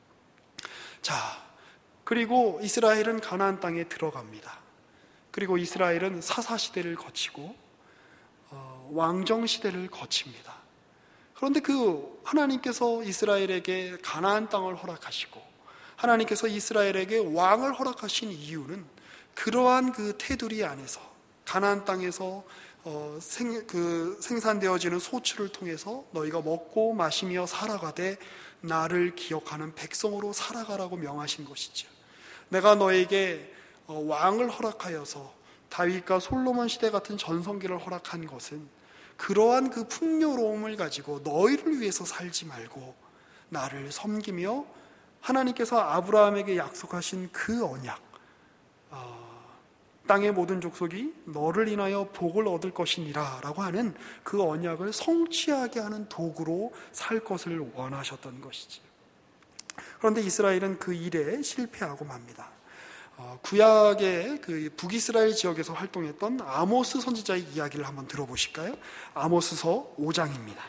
자, 그리고 이스라엘은 가나안 땅에 들어갑니다. 그리고 이스라엘은 사사시대를 거치고 어, 왕정시대를 거칩니다. 그런데 그 하나님께서 이스라엘에게 가나안 땅을 허락하시고 하나님께서 이스라엘에게 왕을 허락하신 이유는 그러한 그 테두리 안에서 가나안 땅에서 어, 생, 그 생산되어지는 소출을 통해서 너희가 먹고 마시며 살아가되 나를 기억하는 백성으로 살아가라고 명하신 것이죠. 내가 너에게 어, 왕을 허락하여서 다윗과 솔로몬 시대 같은 전성기를 허락한 것은 그러한 그 풍요로움을 가지고 너희를 위해서 살지 말고 나를 섬기며 하나님께서 아브라함에게 약속하신 그 언약, 어, 땅의 모든 족속이 너를 인하여 복을 얻을 것이니라 라고 하는 그 언약을 성취하게 하는 도구로 살 것을 원하셨던 것이지. 그런데 이스라엘은 그 일에 실패하고 맙니다. 구약의 그 북이스라엘 지역에서 활동했던 아모스 선지자의 이야기를 한번 들어보실까요? 아모스서 오 장입니다.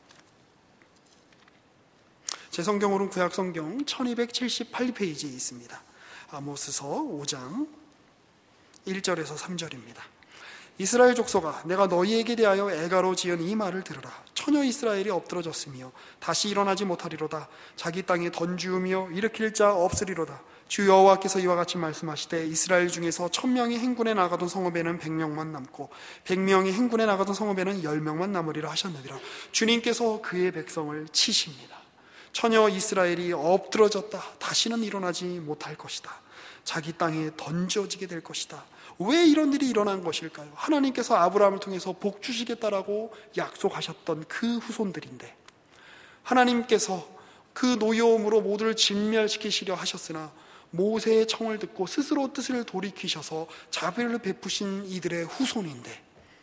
제 성경으로는 구약 성경 천이백칠십팔 페이지에 있습니다. 아모스서 오 장 일 절에서 삼 절입니다. 이스라엘 족속아, 내가 너희에게 대하여 애가로 지은 이 말을 들으라. 처녀 이스라엘이 엎드러졌으며 다시 일어나지 못하리로다. 자기 땅에 던지우며 일으킬 자 없으리로다. 주 여호와께서 이와 같이 말씀하시되 이스라엘 중에서 천명이 행군에 나가던 성읍에는 백명만 남고 백명이 행군에 나가던 성읍에는 열명만 남으리라 하셨느니라. 주님께서 그의 백성을 치십니다. 처녀 이스라엘이 엎드러졌다. 다시는 일어나지 못할 것이다. 자기 땅에 던져지게 될 것이다. 왜 이런 일이 일어난 것일까요? 하나님께서 아브라함을 통해서 복 주시겠다라고 약속하셨던 그 후손들인데, 하나님께서 그 노여움으로 모두를 진멸시키시려 하셨으나 모세의 청을 듣고 스스로 뜻을 돌이키셔서 자비를 베푸신 이들의 후손인데,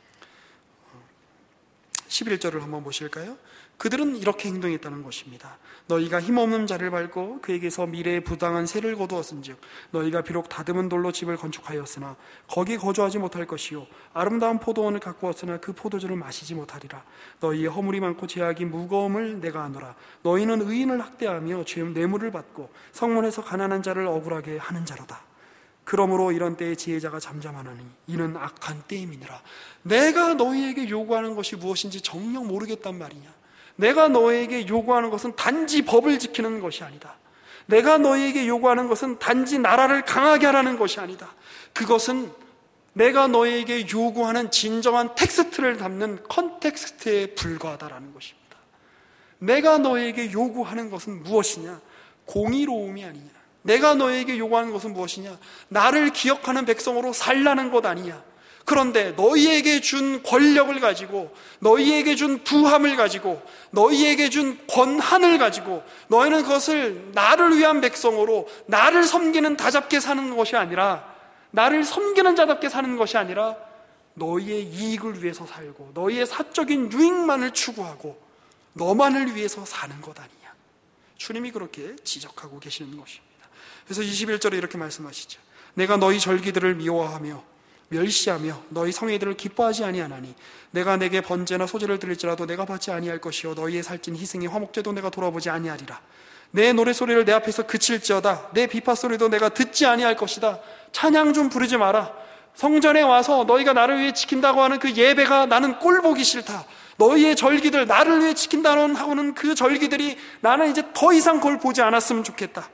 십일 절을 한번 보실까요? 그들은 이렇게 행동했다는 것입니다. 너희가 힘없는 자를 밟고 그에게서 미래에 부당한 세를 거두었은즉 너희가 비록 다듬은 돌로 집을 건축하였으나 거기 거주하지 못할 것이요 아름다운 포도원을 가꾸었으나 그 포도주를 마시지 못하리라. 너희의 허물이 많고 죄악이 무거움을 내가 아노라. 너희는 의인을 학대하며 죄 뇌물을 받고 성문에서 가난한 자를 억울하게 하는 자로다. 그러므로 이런 때에 지혜자가 잠잠하나니 이는 악한 때임이니라. 내가 너희에게 요구하는 것이 무엇인지 정녕 모르겠단 말이냐. 내가 너에게 요구하는 것은 단지 법을 지키는 것이 아니다. 내가 너에게 요구하는 것은 단지 나라를 강하게 하라는 것이 아니다. 그것은 내가 너에게 요구하는 진정한 텍스트를 담는 컨텍스트에 불과하다라는 것입니다. 내가 너에게 요구하는 것은 무엇이냐? 공의로움이 아니냐. 내가 너에게 요구하는 것은 무엇이냐? 나를 기억하는 백성으로 살라는 것 아니냐. 그런데 너희에게 준 권력을 가지고, 너희에게 준 부함을 가지고, 너희에게 준 권한을 가지고 너희는 그것을 나를 위한 백성으로, 나를 섬기는 다잡게 사는 것이 아니라, 나를 섬기는 자답게 사는 것이 아니라 너희의 이익을 위해서 살고 너희의 사적인 유익만을 추구하고 너만을 위해서 사는 것 아니냐. 주님이 그렇게 지적하고 계시는 것입니다. 그래서 이십일 절에 이렇게 말씀하시죠. 내가 너희 절기들을 미워하며 멸시하며 너희 성회들을 기뻐하지 아니하나니 내가 내게 번제나 소제를 드릴지라도 내가 받지 아니할 것이요 너희의 살찐 희생의 화목제도 내가 돌아보지 아니하리라. 내 노래소리를 내 앞에서 그칠지어다. 내 비파소리도 내가 듣지 아니할 것이다. 찬양 좀 부르지 마라. 성전에 와서 너희가 나를 위해 지킨다고 하는 그 예배가 나는 꼴보기 싫다. 너희의 절기들, 나를 위해 지킨다는 하고는 그 절기들이 나는 이제 더 이상 그걸 보지 않았으면 좋겠다.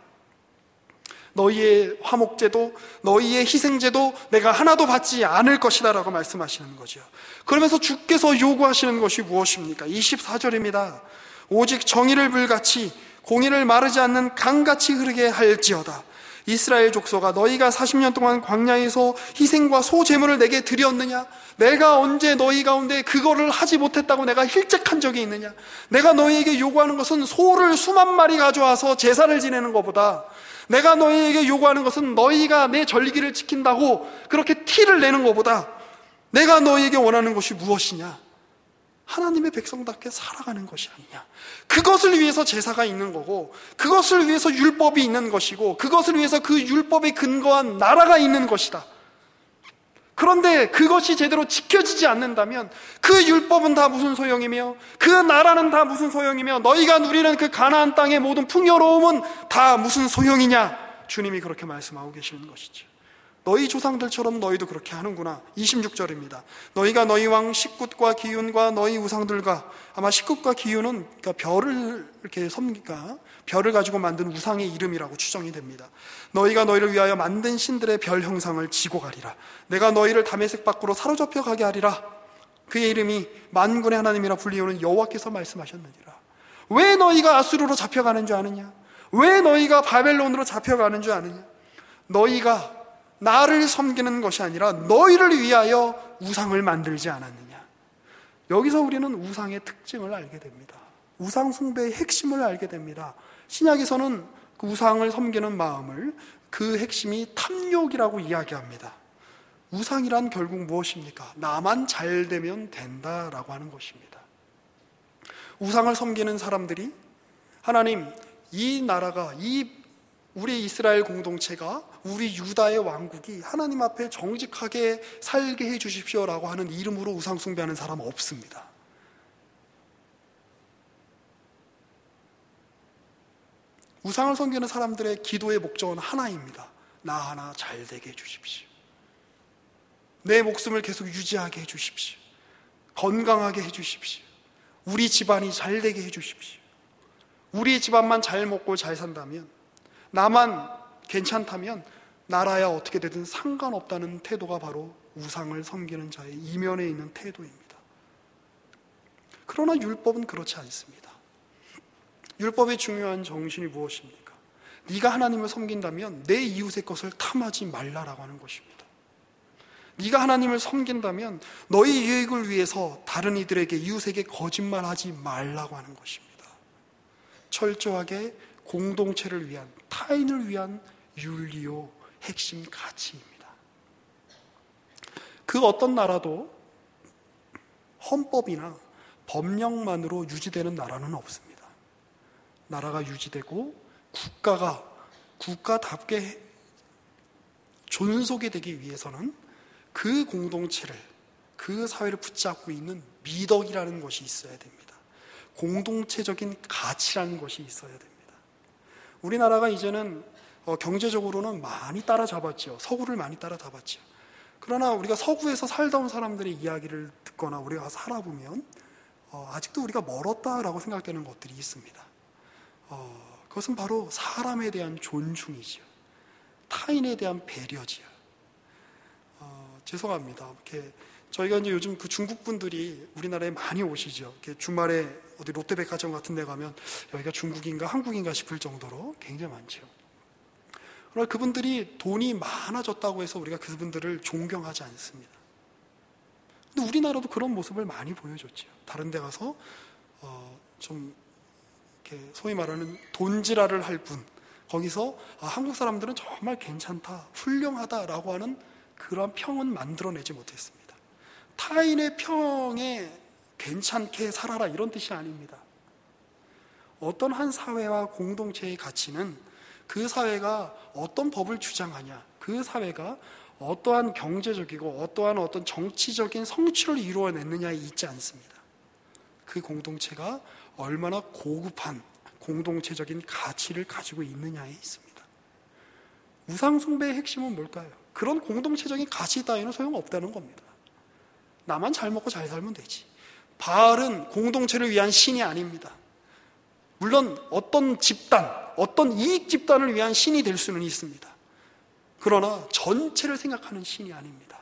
너희의 화목제도, 너희의 희생제도 내가 하나도 받지 않을 것이다 라고 말씀하시는 거죠. 그러면서 주께서 요구하시는 것이 무엇입니까? 이십사 절입니다. 오직 정의를 불같이 공의를 마르지 않는 강같이 흐르게 할지어다. 이스라엘 족속아, 너희가 사십 년 동안 광야에서 희생과 소제물을 내게 드렸느냐? 내가 언제 너희 가운데 그거를 하지 못했다고 내가 힐책한 적이 있느냐? 내가 너희에게 요구하는 것은 소를 수만 마리 가져와서 제사를 지내는 것보다, 내가 너희에게 요구하는 것은 너희가 내 절기를 지킨다고 그렇게 티를 내는 것보다 내가 너희에게 원하는 것이 무엇이냐? 하나님의 백성답게 살아가는 것이 아니냐. 그것을 위해서 제사가 있는 거고, 그것을 위해서 율법이 있는 것이고, 그것을 위해서 그 율법에 근거한 나라가 있는 것이다. 그런데 그것이 제대로 지켜지지 않는다면 그 율법은 다 무슨 소용이며 그 나라는 다 무슨 소용이며 너희가 누리는 그 가나안 땅의 모든 풍요로움은 다 무슨 소용이냐. 주님이 그렇게 말씀하고 계시는 것이죠. 너희 조상들처럼 너희도 그렇게 하는구나. 이십육 절입니다. 너희가 너희 왕 식굿과 기윤과 너희 우상들과, 아마 식굿과 기윤은 그러니까 별을 이렇게 섬기까 별을 가지고 만든 우상의 이름이라고 추정이 됩니다. 너희가 너희를 위하여 만든 신들의 별 형상을 지고 가리라. 내가 너희를 다메섹 밖으로 사로잡혀 가게 하리라. 그의 이름이 만군의 하나님이라 불리우는 여호와께서 말씀하셨느니라. 왜 너희가 아수르로 잡혀가는 줄 아느냐? 왜 너희가 바벨론으로 잡혀가는 줄 아느냐? 너희가 나를 섬기는 것이 아니라 너희를 위하여 우상을 만들지 않았느냐. 여기서 우리는 우상의 특징을 알게 됩니다. 우상 숭배의 핵심을 알게 됩니다. 신약에서는 그 우상을 섬기는 마음을, 그 핵심이 탐욕이라고 이야기합니다. 우상이란 결국 무엇입니까? 나만 잘 되면 된다라고 하는 것입니다. 우상을 섬기는 사람들이 하나님, 이 나라가, 이 우리 이스라엘 공동체가, 우리 유다의 왕국이 하나님 앞에 정직하게 살게 해주십시오라고 하는 이름으로 우상 숭배하는 사람 없습니다. 우상을 섬기는 사람들의 기도의 목적은 하나입니다. 나 하나 잘 되게 해주십시오. 내 목숨을 계속 유지하게 해주십시오. 건강하게 해주십시오. 우리 집안이 잘 되게 해주십시오. 우리 집안만 잘 먹고 잘 산다면, 나만 괜찮다면 나라야 어떻게 되든 상관없다는 태도가 바로 우상을 섬기는 자의 이면에 있는 태도입니다. 그러나 율법은 그렇지 않습니다. 율법의 중요한 정신이 무엇입니까? 네가 하나님을 섬긴다면 내 이웃의 것을 탐하지 말라라고 하는 것입니다. 네가 하나님을 섬긴다면 너희 유익을 위해서 다른 이들에게, 이웃에게 거짓말하지 말라고 하는 것입니다. 철저하게 공동체를 위한, 타인을 위한 윤리요 핵심 가치입니다. 그 어떤 나라도 헌법이나 법령만으로 유지되는 나라는 없습니다. 나라가 유지되고 국가가 국가답게 존속이 되기 위해서는 그 공동체를, 그 사회를 붙잡고 있는 미덕이라는 것이 있어야 됩니다. 공동체적인 가치라는 것이 있어야 됩니다. 우리나라가 이제는 경제적으로는 많이 따라잡았죠. 서구를 많이 따라잡았죠. 그러나 우리가 서구에서 살다 온 사람들의 이야기를 듣거나 우리가 살아보면 아직도 우리가 멀었다라고 생각되는 것들이 있습니다. 어, 그것은 바로 사람에 대한 존중이죠. 타인에 대한 배려지요. 어, 죄송합니다. 이렇게 저희가 이제 요즘 그 중국 분들이 우리나라에 많이 오시죠. 이렇게 주말에 어디 롯데백화점 같은 데 가면 여기가 중국인가 한국인가 싶을 정도로 굉장히 많죠. 그러나 그분들이 돈이 많아졌다고 해서 우리가 그분들을 존경하지 않습니다. 근데 우리나라도 그런 모습을 많이 보여줬죠. 다른 데 가서 어, 좀 이렇게 소위 말하는 돈지랄을 할 뿐, 거기서 아, 한국 사람들은 정말 괜찮다, 훌륭하다라고 하는 그런 평은 만들어내지 못했습니다. 타인의 평에 괜찮게 살아라 이런 뜻이 아닙니다. 어떤 한 사회와 공동체의 가치는 그 사회가 어떤 법을 주장하냐, 그 사회가 어떠한 경제적이고 어떠한 어떤 정치적인 성취를 이루어냈느냐에 있지 않습니다. 그 공동체가 얼마나 고급한 공동체적인 가치를 가지고 있느냐에 있습니다. 우상숭배의 핵심은 뭘까요? 그런 공동체적인 가치 따위는 소용없다는 겁니다. 나만 잘 먹고 잘 살면 되지. 바알은 공동체를 위한 신이 아닙니다. 물론 어떤 집단, 어떤 이익 집단을 위한 신이 될 수는 있습니다. 그러나 전체를 생각하는 신이 아닙니다.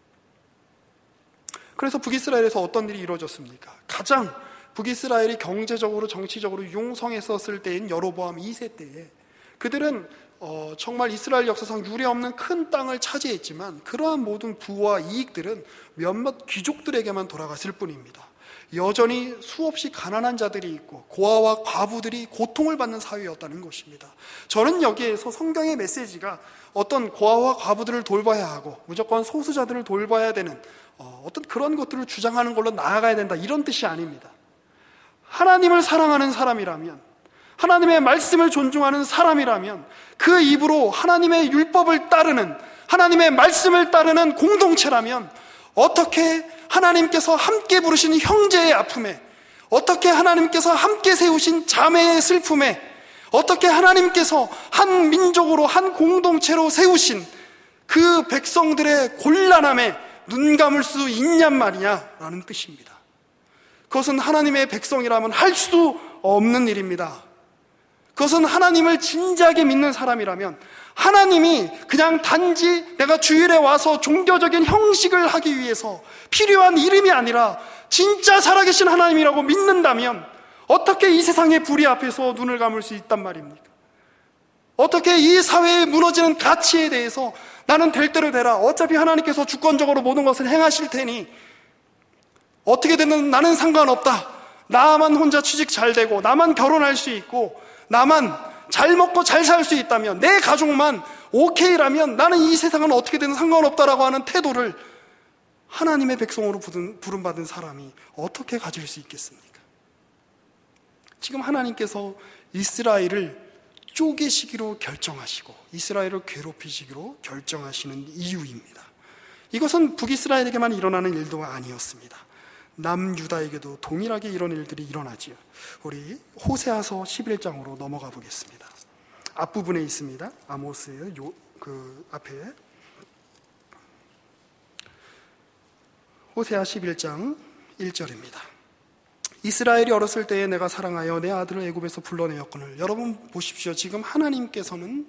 그래서 북이스라엘에서 어떤 일이 이루어졌습니까? 가장 북이스라엘이 경제적으로 정치적으로 융성했었을 때인 여로보암 이 세 때에 그들은 어, 정말 이스라엘 역사상 유례없는 큰 땅을 차지했지만 그러한 모든 부와 이익들은 몇몇 귀족들에게만 돌아갔을 뿐입니다. 여전히 수없이 가난한 자들이 있고 고아와 과부들이 고통을 받는 사회였다는 것입니다. 저는 여기에서 성경의 메시지가 어떤 고아와 과부들을 돌봐야 하고 무조건 소수자들을 돌봐야 되는 어, 어떤 그런 것들을 주장하는 걸로 나아가야 된다 이런 뜻이 아닙니다. 하나님을 사랑하는 사람이라면, 하나님의 말씀을 존중하는 사람이라면 그 입으로 하나님의 율법을 따르는, 하나님의 말씀을 따르는 공동체라면 어떻게 하나님께서 함께 부르신 형제의 아픔에, 어떻게 하나님께서 함께 세우신 자매의 슬픔에, 어떻게 하나님께서 한 민족으로 한 공동체로 세우신 그 백성들의 곤란함에 눈 감을 수 있냔 말이냐라는 뜻입니다. 그것은 하나님의 백성이라면 할 수 없는 일입니다. 그것은 하나님을 진지하게 믿는 사람이라면 하나님이 그냥 단지 내가 주일에 와서 종교적인 형식을 하기 위해서 필요한 이름이 아니라 진짜 살아계신 하나님이라고 믿는다면 어떻게 이 세상의 불의 앞에서 눈을 감을 수 있단 말입니까? 어떻게 이 사회에 무너지는 가치에 대해서 나는 될 대로 되라, 어차피 하나님께서 주권적으로 모든 것을 행하실 테니 어떻게 되든 나는 상관없다, 나만 혼자 취직 잘 되고 나만 결혼할 수 있고 나만 잘 먹고 잘 살 수 있다면, 내 가족만 오케이라면 나는 이 세상은 어떻게 되든 상관없다라고 하는 태도를 하나님의 백성으로 부름받은 사람이 어떻게 가질 수 있겠습니까? 지금 하나님께서 이스라엘을 쪼개시기로 결정하시고 이스라엘을 괴롭히시기로 결정하시는 이유입니다. 이것은 북이스라엘에게만 일어나는 일도 아니었습니다. 남유다에게도 동일하게 이런 일들이 일어나지요. 우리 호세아서 십일 장으로 넘어가 보겠습니다. 앞부분에 있습니다. 아모스의 요, 그 앞에 호세아 십일 장 일 절입니다. 이스라엘이 어렸을 때에 내가 사랑하여 내 아들을 애굽에서 불러내었거늘. 여러분 보십시오. 지금 하나님께서는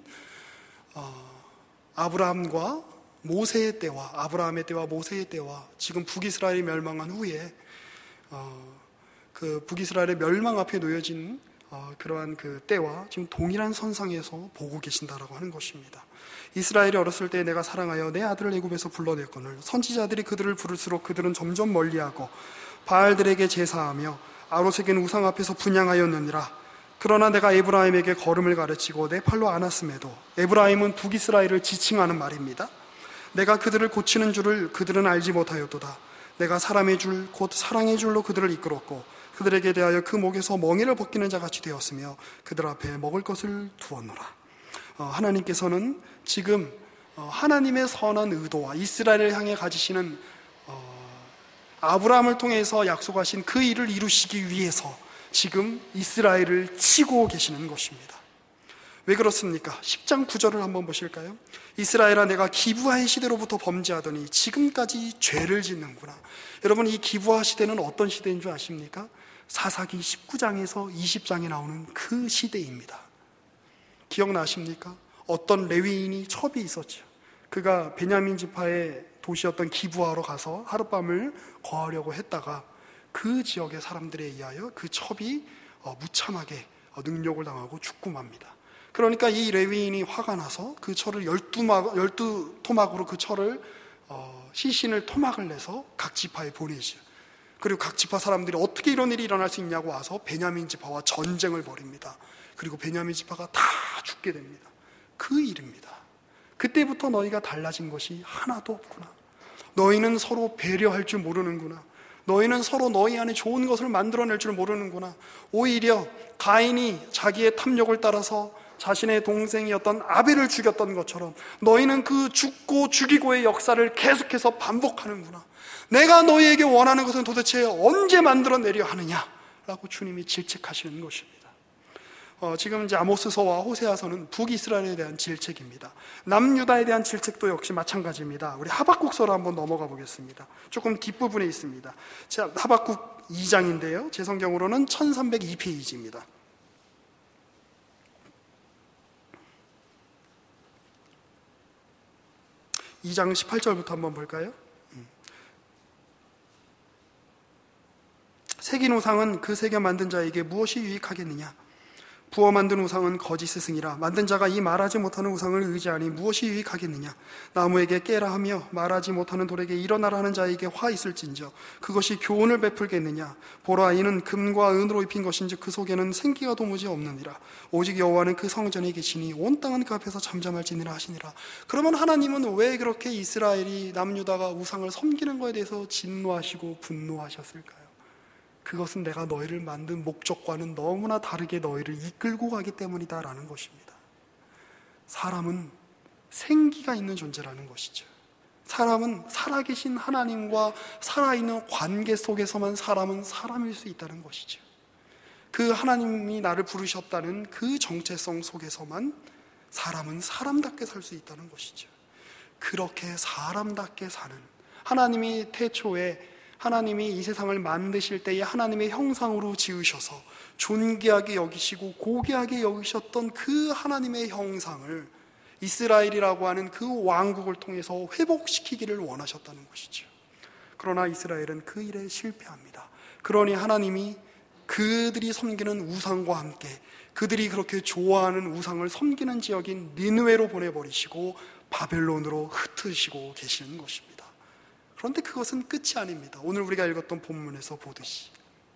어, 아브라함과 모세의 때와 아브라함의 때와 모세의 때와 지금 북이스라엘이 멸망한 후에 어, 그 북이스라엘의 멸망 앞에 놓여진 어, 그러한 그 때와 지금 동일한 선상에서 보고 계신다라고 하는 것입니다. 이스라엘이 어렸을 때 내가 사랑하여 내 아들을 애굽에서 불러냈거늘. 선지자들이 그들을 부를수록 그들은 점점 멀리하고 바알들에게 제사하며 아롯에게는 우상 앞에서 분향하였느니라. 그러나 내가 에브라임에게 걸음을 가르치고 내 팔로 안았음에도, 에브라임은 북이스라엘을 지칭하는 말입니다. 내가 그들을 고치는 줄을 그들은 알지 못하였도다. 내가 사람의 줄 곧 사랑의 줄로 그들을 이끌었고 그들에게 대하여 그 목에서 멍에를 벗기는 자같이 되었으며 그들 앞에 먹을 것을 두었노라. 어, 하나님께서는 지금 어, 하나님의 선한 의도와 이스라엘을 향해 가지시는 어, 아브라함을 통해서 약속하신 그 일을 이루시기 위해서 지금 이스라엘을 치고 계시는 것입니다. 왜 그렇습니까? 십 장 구 절을 한번 보실까요? 이스라엘아, 내가 기브아의 시대로부터 범죄하더니 지금까지 죄를 짓는구나. 여러분, 이 기브아 시대는 어떤 시대인 줄 아십니까? 사사기 십구 장에서 이십 장에 나오는 그 시대입니다. 기억나십니까? 어떤 레위인이 첩이 있었죠. 그가 베냐민 지파의 도시였던 기브아로 가서 하룻밤을 거하려고 했다가 그 지역의 사람들에 의하여 그 첩이 무참하게 능욕을 당하고 죽고 맙니다. 그러니까 이 레위인이 화가 나서 그 철을 열두, 막, 열두 토막으로 그 철을 어, 시신을 토막을 내서 각 지파에 보내죠. 그리고 각 지파 사람들이 어떻게 이런 일이 일어날 수 있냐고 와서 베냐민 지파와 전쟁을 벌입니다. 그리고 베냐민 지파가 다 죽게 됩니다. 그 일입니다. 그때부터 너희가 달라진 것이 하나도 없구나. 너희는 서로 배려할 줄 모르는구나. 너희는 서로 너희 안에 좋은 것을 만들어낼 줄 모르는구나. 오히려 가인이 자기의 탐욕을 따라서 자신의 동생이었던 아벨을 죽였던 것처럼 너희는 그 죽고 죽이고의 역사를 계속해서 반복하는구나. 내가 너희에게 원하는 것은 도대체 언제 만들어내려 하느냐 라고 주님이 질책하시는 것입니다. 어, 지금 이제 아모스서와 호세아서는 북이스라엘에 대한 질책입니다. 남유다에 대한 질책도 역시 마찬가지입니다. 우리 하박국서로 한번 넘어가 보겠습니다. 조금 뒷부분에 있습니다. 자, 하박국 이 장인데요. 제 성경으로는 천삼백이 페이지입니다. 이 장 십팔 절부터 한번 볼까요? 새긴 우상은 그 새겨 만든 자에게 무엇이 유익하겠느냐? 부어 만든 우상은 거짓 스승이라. 만든 자가 이 말하지 못하는 우상을 의지하니 무엇이 유익하겠느냐? 나무에게 깨라 하며 말하지 못하는 돌에게 일어나라 하는 자에게 화 있을진저 그것이 교훈을 베풀겠느냐? 보라, 이는 금과 은으로 입힌 것인지 그 속에는 생기가 도무지 없느니라. 오직 여호와는 그 성전에 계시니 온 땅은 그 앞에서 잠잠할지니라 하시니라. 그러면 하나님은 왜 그렇게 이스라엘이 남유다가 우상을 섬기는 것에 대해서 진노하시고 분노하셨을까요? 그것은 내가 너희를 만든 목적과는 너무나 다르게 너희를 이끌고 가기 때문이다 라는 것입니다. 사람은 생기가 있는 존재라는 것이죠. 사람은 살아계신 하나님과 살아있는 관계 속에서만 사람은 사람일 수 있다는 것이죠. 그 하나님이 나를 부르셨다는 그 정체성 속에서만 사람은 사람답게 살 수 있다는 것이죠. 그렇게 사람답게 사는, 하나님이 태초에 하나님이 이 세상을 만드실 때에 하나님의 형상으로 지으셔서 존귀하게 여기시고 고귀하게 여기셨던 그 하나님의 형상을 이스라엘이라고 하는 그 왕국을 통해서 회복시키기를 원하셨다는 것이죠. 그러나 이스라엘은 그 일에 실패합니다. 그러니 하나님이 그들이 섬기는 우상과 함께 그들이 그렇게 좋아하는 우상을 섬기는 지역인 니느웨로 보내버리시고 바벨론으로 흩으시고 계시는 것입니다. 그런데 그것은 끝이 아닙니다. 오늘 우리가 읽었던 본문에서 보듯이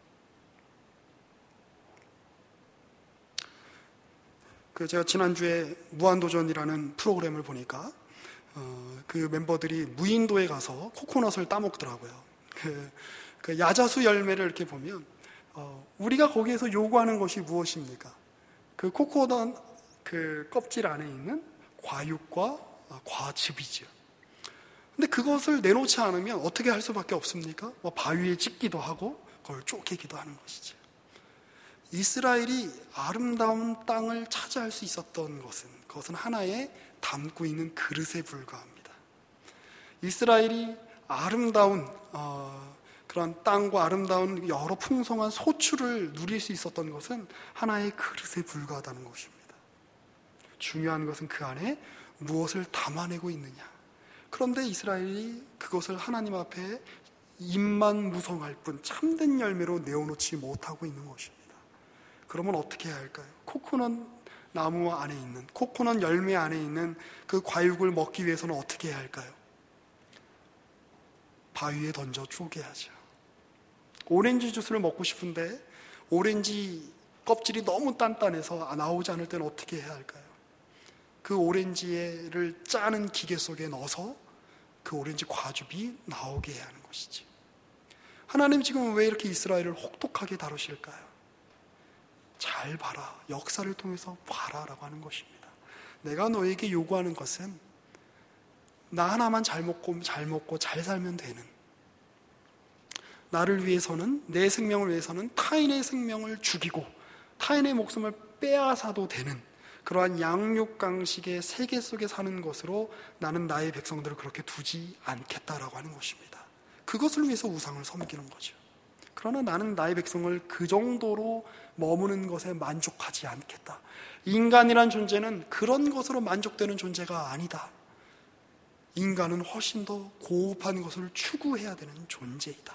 그 제가 지난주에 무한도전이라는 프로그램을 보니까 어, 그 멤버들이 무인도에 가서 코코넛을 따먹더라고요. 그, 그 야자수 열매를 이렇게 보면 어, 우리가 거기에서 요구하는 것이 무엇입니까? 그 코코넛 그 껍질 안에 있는 과육과 과즙이죠. 근데 그것을 내놓지 않으면 어떻게 할 수밖에 없습니까? 뭐 바위에 찢기도 하고 그걸 쪼개기도 하는 것이죠. 이스라엘이 아름다운 땅을 차지할 수 있었던 것은 그것은 하나의 담고 있는 그릇에 불과합니다. 이스라엘이 아름다운 어, 그런 땅과 아름다운 여러 풍성한 소출을 누릴 수 있었던 것은 하나의 그릇에 불과하다는 것입니다. 중요한 것은 그 안에 무엇을 담아내고 있느냐. 그런데 이스라엘이 그것을 하나님 앞에 입만 무성할 뿐 참된 열매로 내어놓지 못하고 있는 것입니다. 그러면 어떻게 해야 할까요? 코코넛 나무 안에 있는, 코코넛 열매 안에 있는 그 과육을 먹기 위해서는 어떻게 해야 할까요? 바위에 던져 쪼개야죠. 오렌지 주스를 먹고 싶은데 오렌지 껍질이 너무 단단해서 나오지 않을 때는 어떻게 해야 할까요? 그 오렌지를 짜는 기계 속에 넣어서 그 오렌지 과즙이 나오게 해야 하는 것이지. 하나님 지금 왜 이렇게 이스라엘을 혹독하게 다루실까요? 잘 봐라, 역사를 통해서 봐라라고 하는 것입니다. 내가 너에게 요구하는 것은 나 하나만 잘 먹고 잘 먹고 잘 살면 되는, 나를 위해서는, 내 생명을 위해서는 타인의 생명을 죽이고 타인의 목숨을 빼앗아도 되는 그러한 양육강식의 세계 속에 사는 것으로 나는 나의 백성들을 그렇게 두지 않겠다라고 하는 것입니다. 그것을 위해서 우상을 섬기는 거죠. 그러나 나는 나의 백성을 그 정도로 머무는 것에 만족하지 않겠다. 인간이란 존재는 그런 것으로 만족되는 존재가 아니다. 인간은 훨씬 더 고급한 것을 추구해야 되는 존재이다.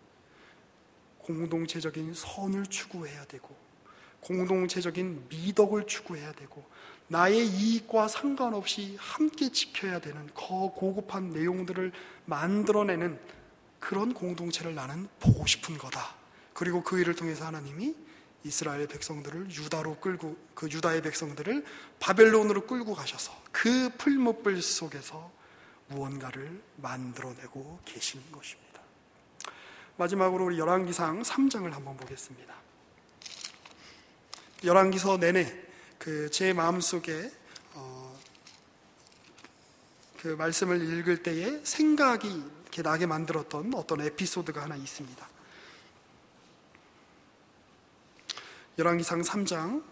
공동체적인 선을 추구해야 되고 공동체적인 미덕을 추구해야 되고 나의 이익과 상관없이 함께 지켜야 되는 더 고급한 내용들을 만들어내는 그런 공동체를 나는 보고 싶은 거다. 그리고 그 일을 통해서 하나님이 이스라엘의 백성들을 유다로 끌고, 그 유다의 백성들을 바벨론으로 끌고 가셔서 그 풀무불 속에서 무언가를 만들어내고 계시는 것입니다. 마지막으로 우리 열왕기상 삼 장을 한번 보겠습니다. 열왕기서 내내 그 제 마음속에 어, 그 말씀을 읽을 때에 생각이 이렇게 나게 만들었던 어떤 에피소드가 하나 있습니다. 열왕기상 삼 장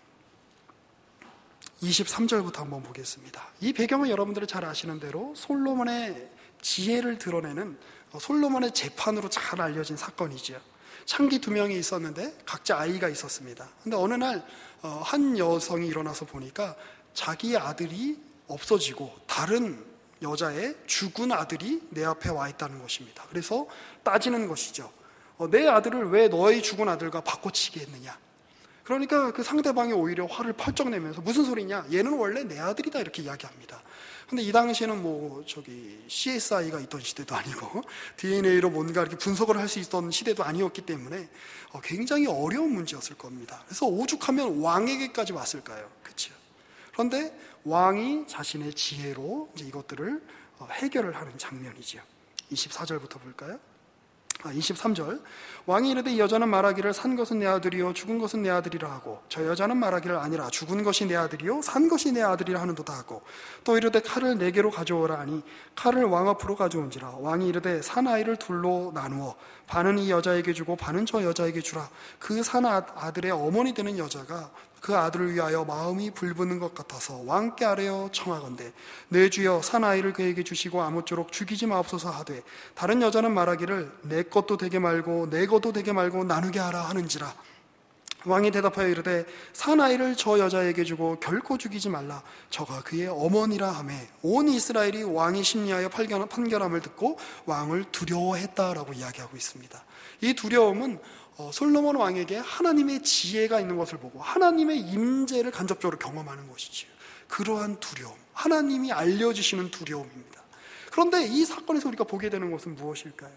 이십삼 절부터 한번 보겠습니다. 이 배경은 여러분들이 잘 아시는 대로 솔로몬의 지혜를 드러내는 솔로몬의 재판으로 잘 알려진 사건이죠. 창기 두 명이 있었는데 각자 아이가 있었습니다. 근데 어느 날 한 여성이 일어나서 보니까 자기 아들이 없어지고 다른 여자의 죽은 아들이 내 앞에 와 있다는 것입니다. 그래서 따지는 것이죠. 내 아들을 왜 너의 죽은 아들과 바꿔치기 했느냐. 그러니까 그 상대방이 오히려 화를 펄쩍 내면서 무슨 소리냐, 얘는 원래 내 아들이다, 이렇게 이야기합니다. 근데 이 당시에는 뭐 저기 씨에스아이가 있던 시대도 아니고 디엔에이로 뭔가 이렇게 분석을 할 수 있던 시대도 아니었기 때문에 굉장히 어려운 문제였을 겁니다. 그래서 오죽하면 왕에게까지 왔을까요? 그렇죠? 그런데 왕이 자신의 지혜로 이제 이것들을 해결을 하는 장면이죠. 이십사 절부터 볼까요? 아, 이십삼 절. 왕이 이르되 이 여자는 말하기를 산 것은 내 아들이요 죽은 것은 내 아들이라 하고 저 여자는 말하기를 아니라 죽은 것이 내 아들이요 산 것이 내 아들이라 하는도다 하고 또 이르되 칼을 내게로 가져오라 하니 칼을 왕 앞으로 가져온지라. 왕이 이르되 산 아이를 둘로 나누어 반은 이 여자에게 주고 반은 저 여자에게 주라. 그 산 아들의 어머니 되는 여자가 그 아들을 위하여 마음이 불붙는 것 같아서 왕께 아뢰어 청하건대 내 주여 산 아이를 그에게 주시고 아무쪼록 죽이지 마옵소서 하되 다른 여자는 말하기를 내 것도 되게 말고 내 것도 되게 말고 나누게 하라 하는지라. 왕이 대답하여 이르되 산 아이를 저 여자에게 주고 결코 죽이지 말라. 저가 그의 어머니라 하매 온 이스라엘이 왕이 심리하여 판결함을 듣고 왕을 두려워했다라고 이야기하고 있습니다. 이 두려움은 어, 솔로몬 왕에게 하나님의 지혜가 있는 것을 보고 하나님의 임재를 간접적으로 경험하는 것이지요. 그러한 두려움, 하나님이 알려주시는 두려움입니다. 그런데 이 사건에서 우리가 보게 되는 것은 무엇일까요?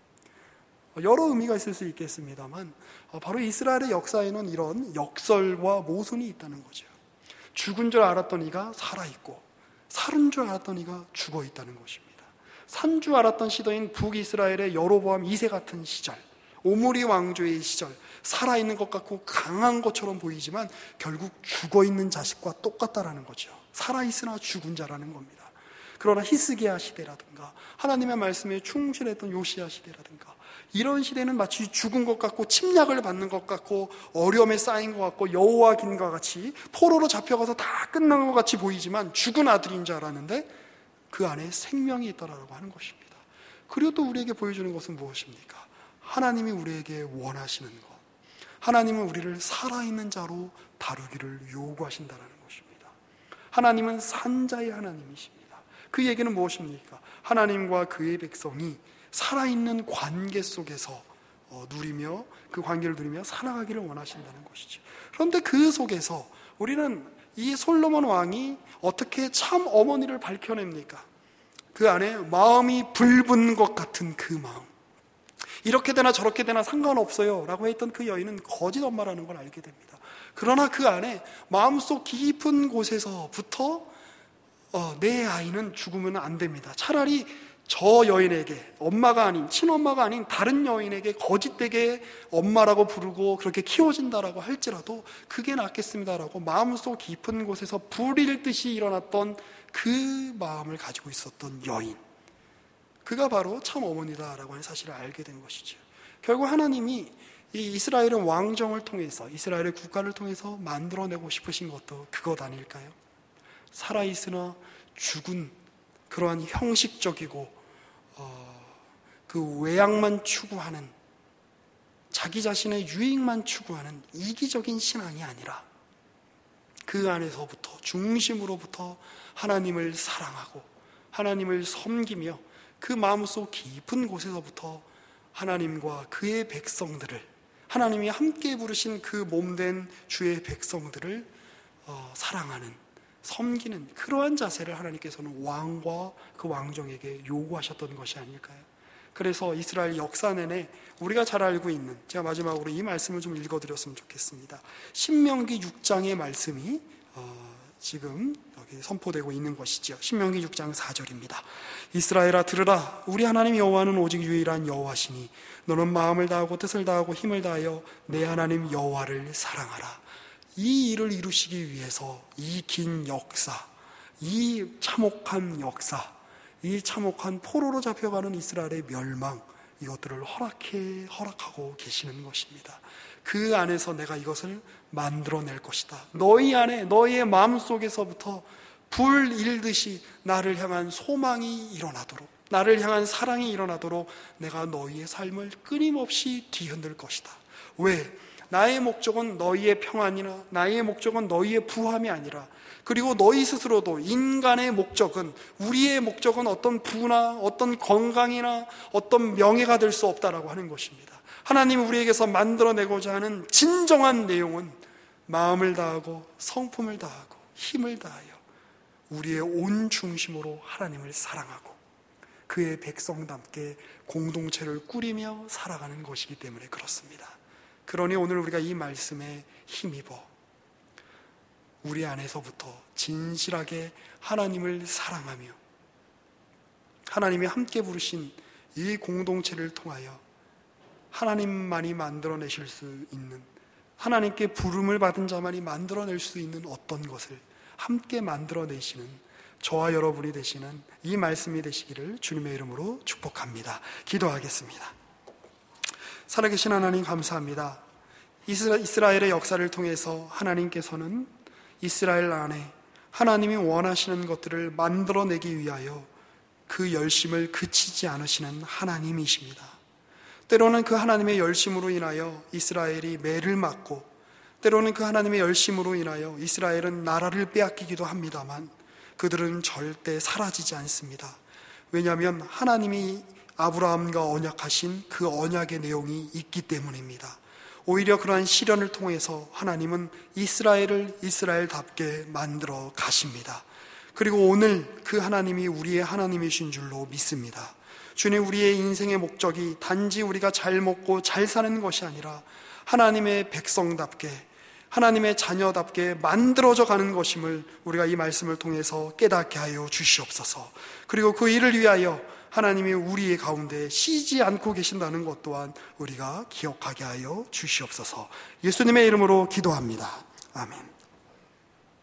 여러 의미가 있을 수 있겠습니다만 바로 이스라엘의 역사에는 이런 역설과 모순이 있다는 거죠. 죽은 줄 알았던 이가 살아있고 살은 줄 알았던 이가 죽어있다는 것입니다. 산 줄 알았던 시대인 북이스라엘의 여로보암 이 세 같은 시절, 오므리 왕조의 시절, 살아있는 것 같고 강한 것처럼 보이지만 결국 죽어있는 자식과 똑같다라는 거죠. 살아있으나 죽은 자라는 겁니다. 그러나 히스기야 시대라든가 하나님의 말씀에 충실했던 요시야 시대라든가 이런 시대는 마치 죽은 것 같고 침략을 받는 것 같고 어려움에 쌓인 것 같고 여호와긴과 같이 포로로 잡혀가서 다 끝난 것 같이 보이지만 죽은 아들인 줄 알았는데 그 안에 생명이 있다라고 하는 것입니다. 그리고 또 우리에게 보여주는 것은 무엇입니까? 하나님이 우리에게 원하시는 것, 하나님은 우리를 살아있는 자로 다루기를 요구하신다는 것입니다. 하나님은 산자의 하나님이십니다. 그 얘기는 무엇입니까? 하나님과 그의 백성이 살아있는 관계 속에서 누리며 그 관계를 누리며 살아가기를 원하신다는 것이죠. 그런데 그 속에서 우리는 이 솔로몬 왕이 어떻게 참 어머니를 밝혀냅니까? 그 안에 마음이 붉은 것 같은 그 마음, 이렇게 되나 저렇게 되나 상관없어요 라고 했던 그 여인은 거짓 엄마라는 걸 알게 됩니다. 그러나 그 안에 마음속 깊은 곳에서부터 어, 내 아이는 죽으면 안 됩니다. 차라리 저 여인에게, 엄마가 아닌, 친엄마가 아닌 다른 여인에게 거짓되게 엄마라고 부르고 그렇게 키워진다라고 할지라도 그게 낫겠습니다라고 마음속 깊은 곳에서 불일 듯이 일어났던 그 마음을 가지고 있었던 여인, 그가 바로 참 어머니다라고 하는 사실을 알게 된 것이죠. 결국 하나님이 이 이스라엘은 왕정을 통해서, 이스라엘의 국가를 통해서 만들어내고 싶으신 것도 그것 아닐까요? 살아있으나 죽은 그러한 형식적이고 어, 그 외양만 추구하는, 자기 자신의 유익만 추구하는 이기적인 신앙이 아니라 그 안에서부터, 중심으로부터 하나님을 사랑하고 하나님을 섬기며 그 마음속 깊은 곳에서부터 하나님과 그의 백성들을, 하나님이 함께 부르신 그 몸된 주의 백성들을 어, 사랑하는, 섬기는 그러한 자세를 하나님께서는 왕과 그 왕정에게 요구하셨던 것이 아닐까요? 그래서 이스라엘 역사 내내 우리가 잘 알고 있는, 제가 마지막으로 이 말씀을 좀 읽어드렸으면 좋겠습니다. 신명기 육 장의 말씀이 어, 지금 여기 선포되고 있는 것이죠. 신명기 육 장 사 절입니다. 이스라엘아 들으라, 우리 하나님 여호와는 오직 유일한 여호와시니 너는 마음을 다하고 뜻을 다하고 힘을 다하여 내 하나님 여호와를 사랑하라. 이 일을 이루시기 위해서 이 긴 역사, 이 참혹한 역사, 이 참혹한 포로로 잡혀가는 이스라엘의 멸망, 이것들을 허락해 허락하고 계시는 것입니다. 그 안에서 내가 이것을 만들어낼 것이다. 너희 안에, 너희의 마음속에서부터 불 일듯이 나를 향한 소망이 일어나도록, 나를 향한 사랑이 일어나도록 내가 너희의 삶을 끊임없이 뒤흔들 것이다. 왜? 나의 목적은 너희의 평안이나 나의 목적은 너희의 부함이 아니라, 그리고 너희 스스로도 인간의 목적은, 우리의 목적은 어떤 부나 어떤 건강이나 어떤 명예가 될 수 없다라고 하는 것입니다. 하나님이 우리에게서 만들어내고자 하는 진정한 내용은 마음을 다하고 성품을 다하고 힘을 다하여 우리의 온 중심으로 하나님을 사랑하고 그의 백성답게 공동체를 꾸리며 살아가는 것이기 때문에 그렇습니다. 그러니 오늘 우리가 이 말씀에 힘입어 우리 안에서부터 진실하게 하나님을 사랑하며 하나님이 함께 부르신 이 공동체를 통하여 하나님만이 만들어내실 수 있는, 하나님께 부름을 받은 자만이 만들어낼 수 있는 어떤 것을 함께 만들어내시는 저와 여러분이 되시는 이 말씀이 되시기를 주님의 이름으로 축복합니다. 기도하겠습니다. 살아계신 하나님 감사합니다. 이스라엘의 역사를 통해서 하나님께서는 이스라엘 안에 하나님이 원하시는 것들을 만들어내기 위하여 그 열심을 그치지 않으시는 하나님이십니다. 때로는 그 하나님의 열심으로 인하여 이스라엘이 매를 맞고, 때로는 그 하나님의 열심으로 인하여 이스라엘은 나라를 빼앗기기도 합니다만 그들은 절대 사라지지 않습니다. 왜냐하면 하나님이 아브라함과 언약하신 그 언약의 내용이 있기 때문입니다. 오히려 그러한 시련을 통해서 하나님은 이스라엘을 이스라엘답게 만들어 가십니다. 그리고 오늘 그 하나님이 우리의 하나님이신 줄로 믿습니다. 주님, 우리의 인생의 목적이 단지 우리가 잘 먹고 잘 사는 것이 아니라 하나님의 백성답게, 하나님의 자녀답게 만들어져 가는 것임을 우리가 이 말씀을 통해서 깨닫게 하여 주시옵소서. 그리고 그 일을 위하여 하나님이 우리의 가운데 쉬지 않고 계신다는 것 또한 우리가 기억하게 하여 주시옵소서. 예수님의 이름으로 기도합니다. 아멘.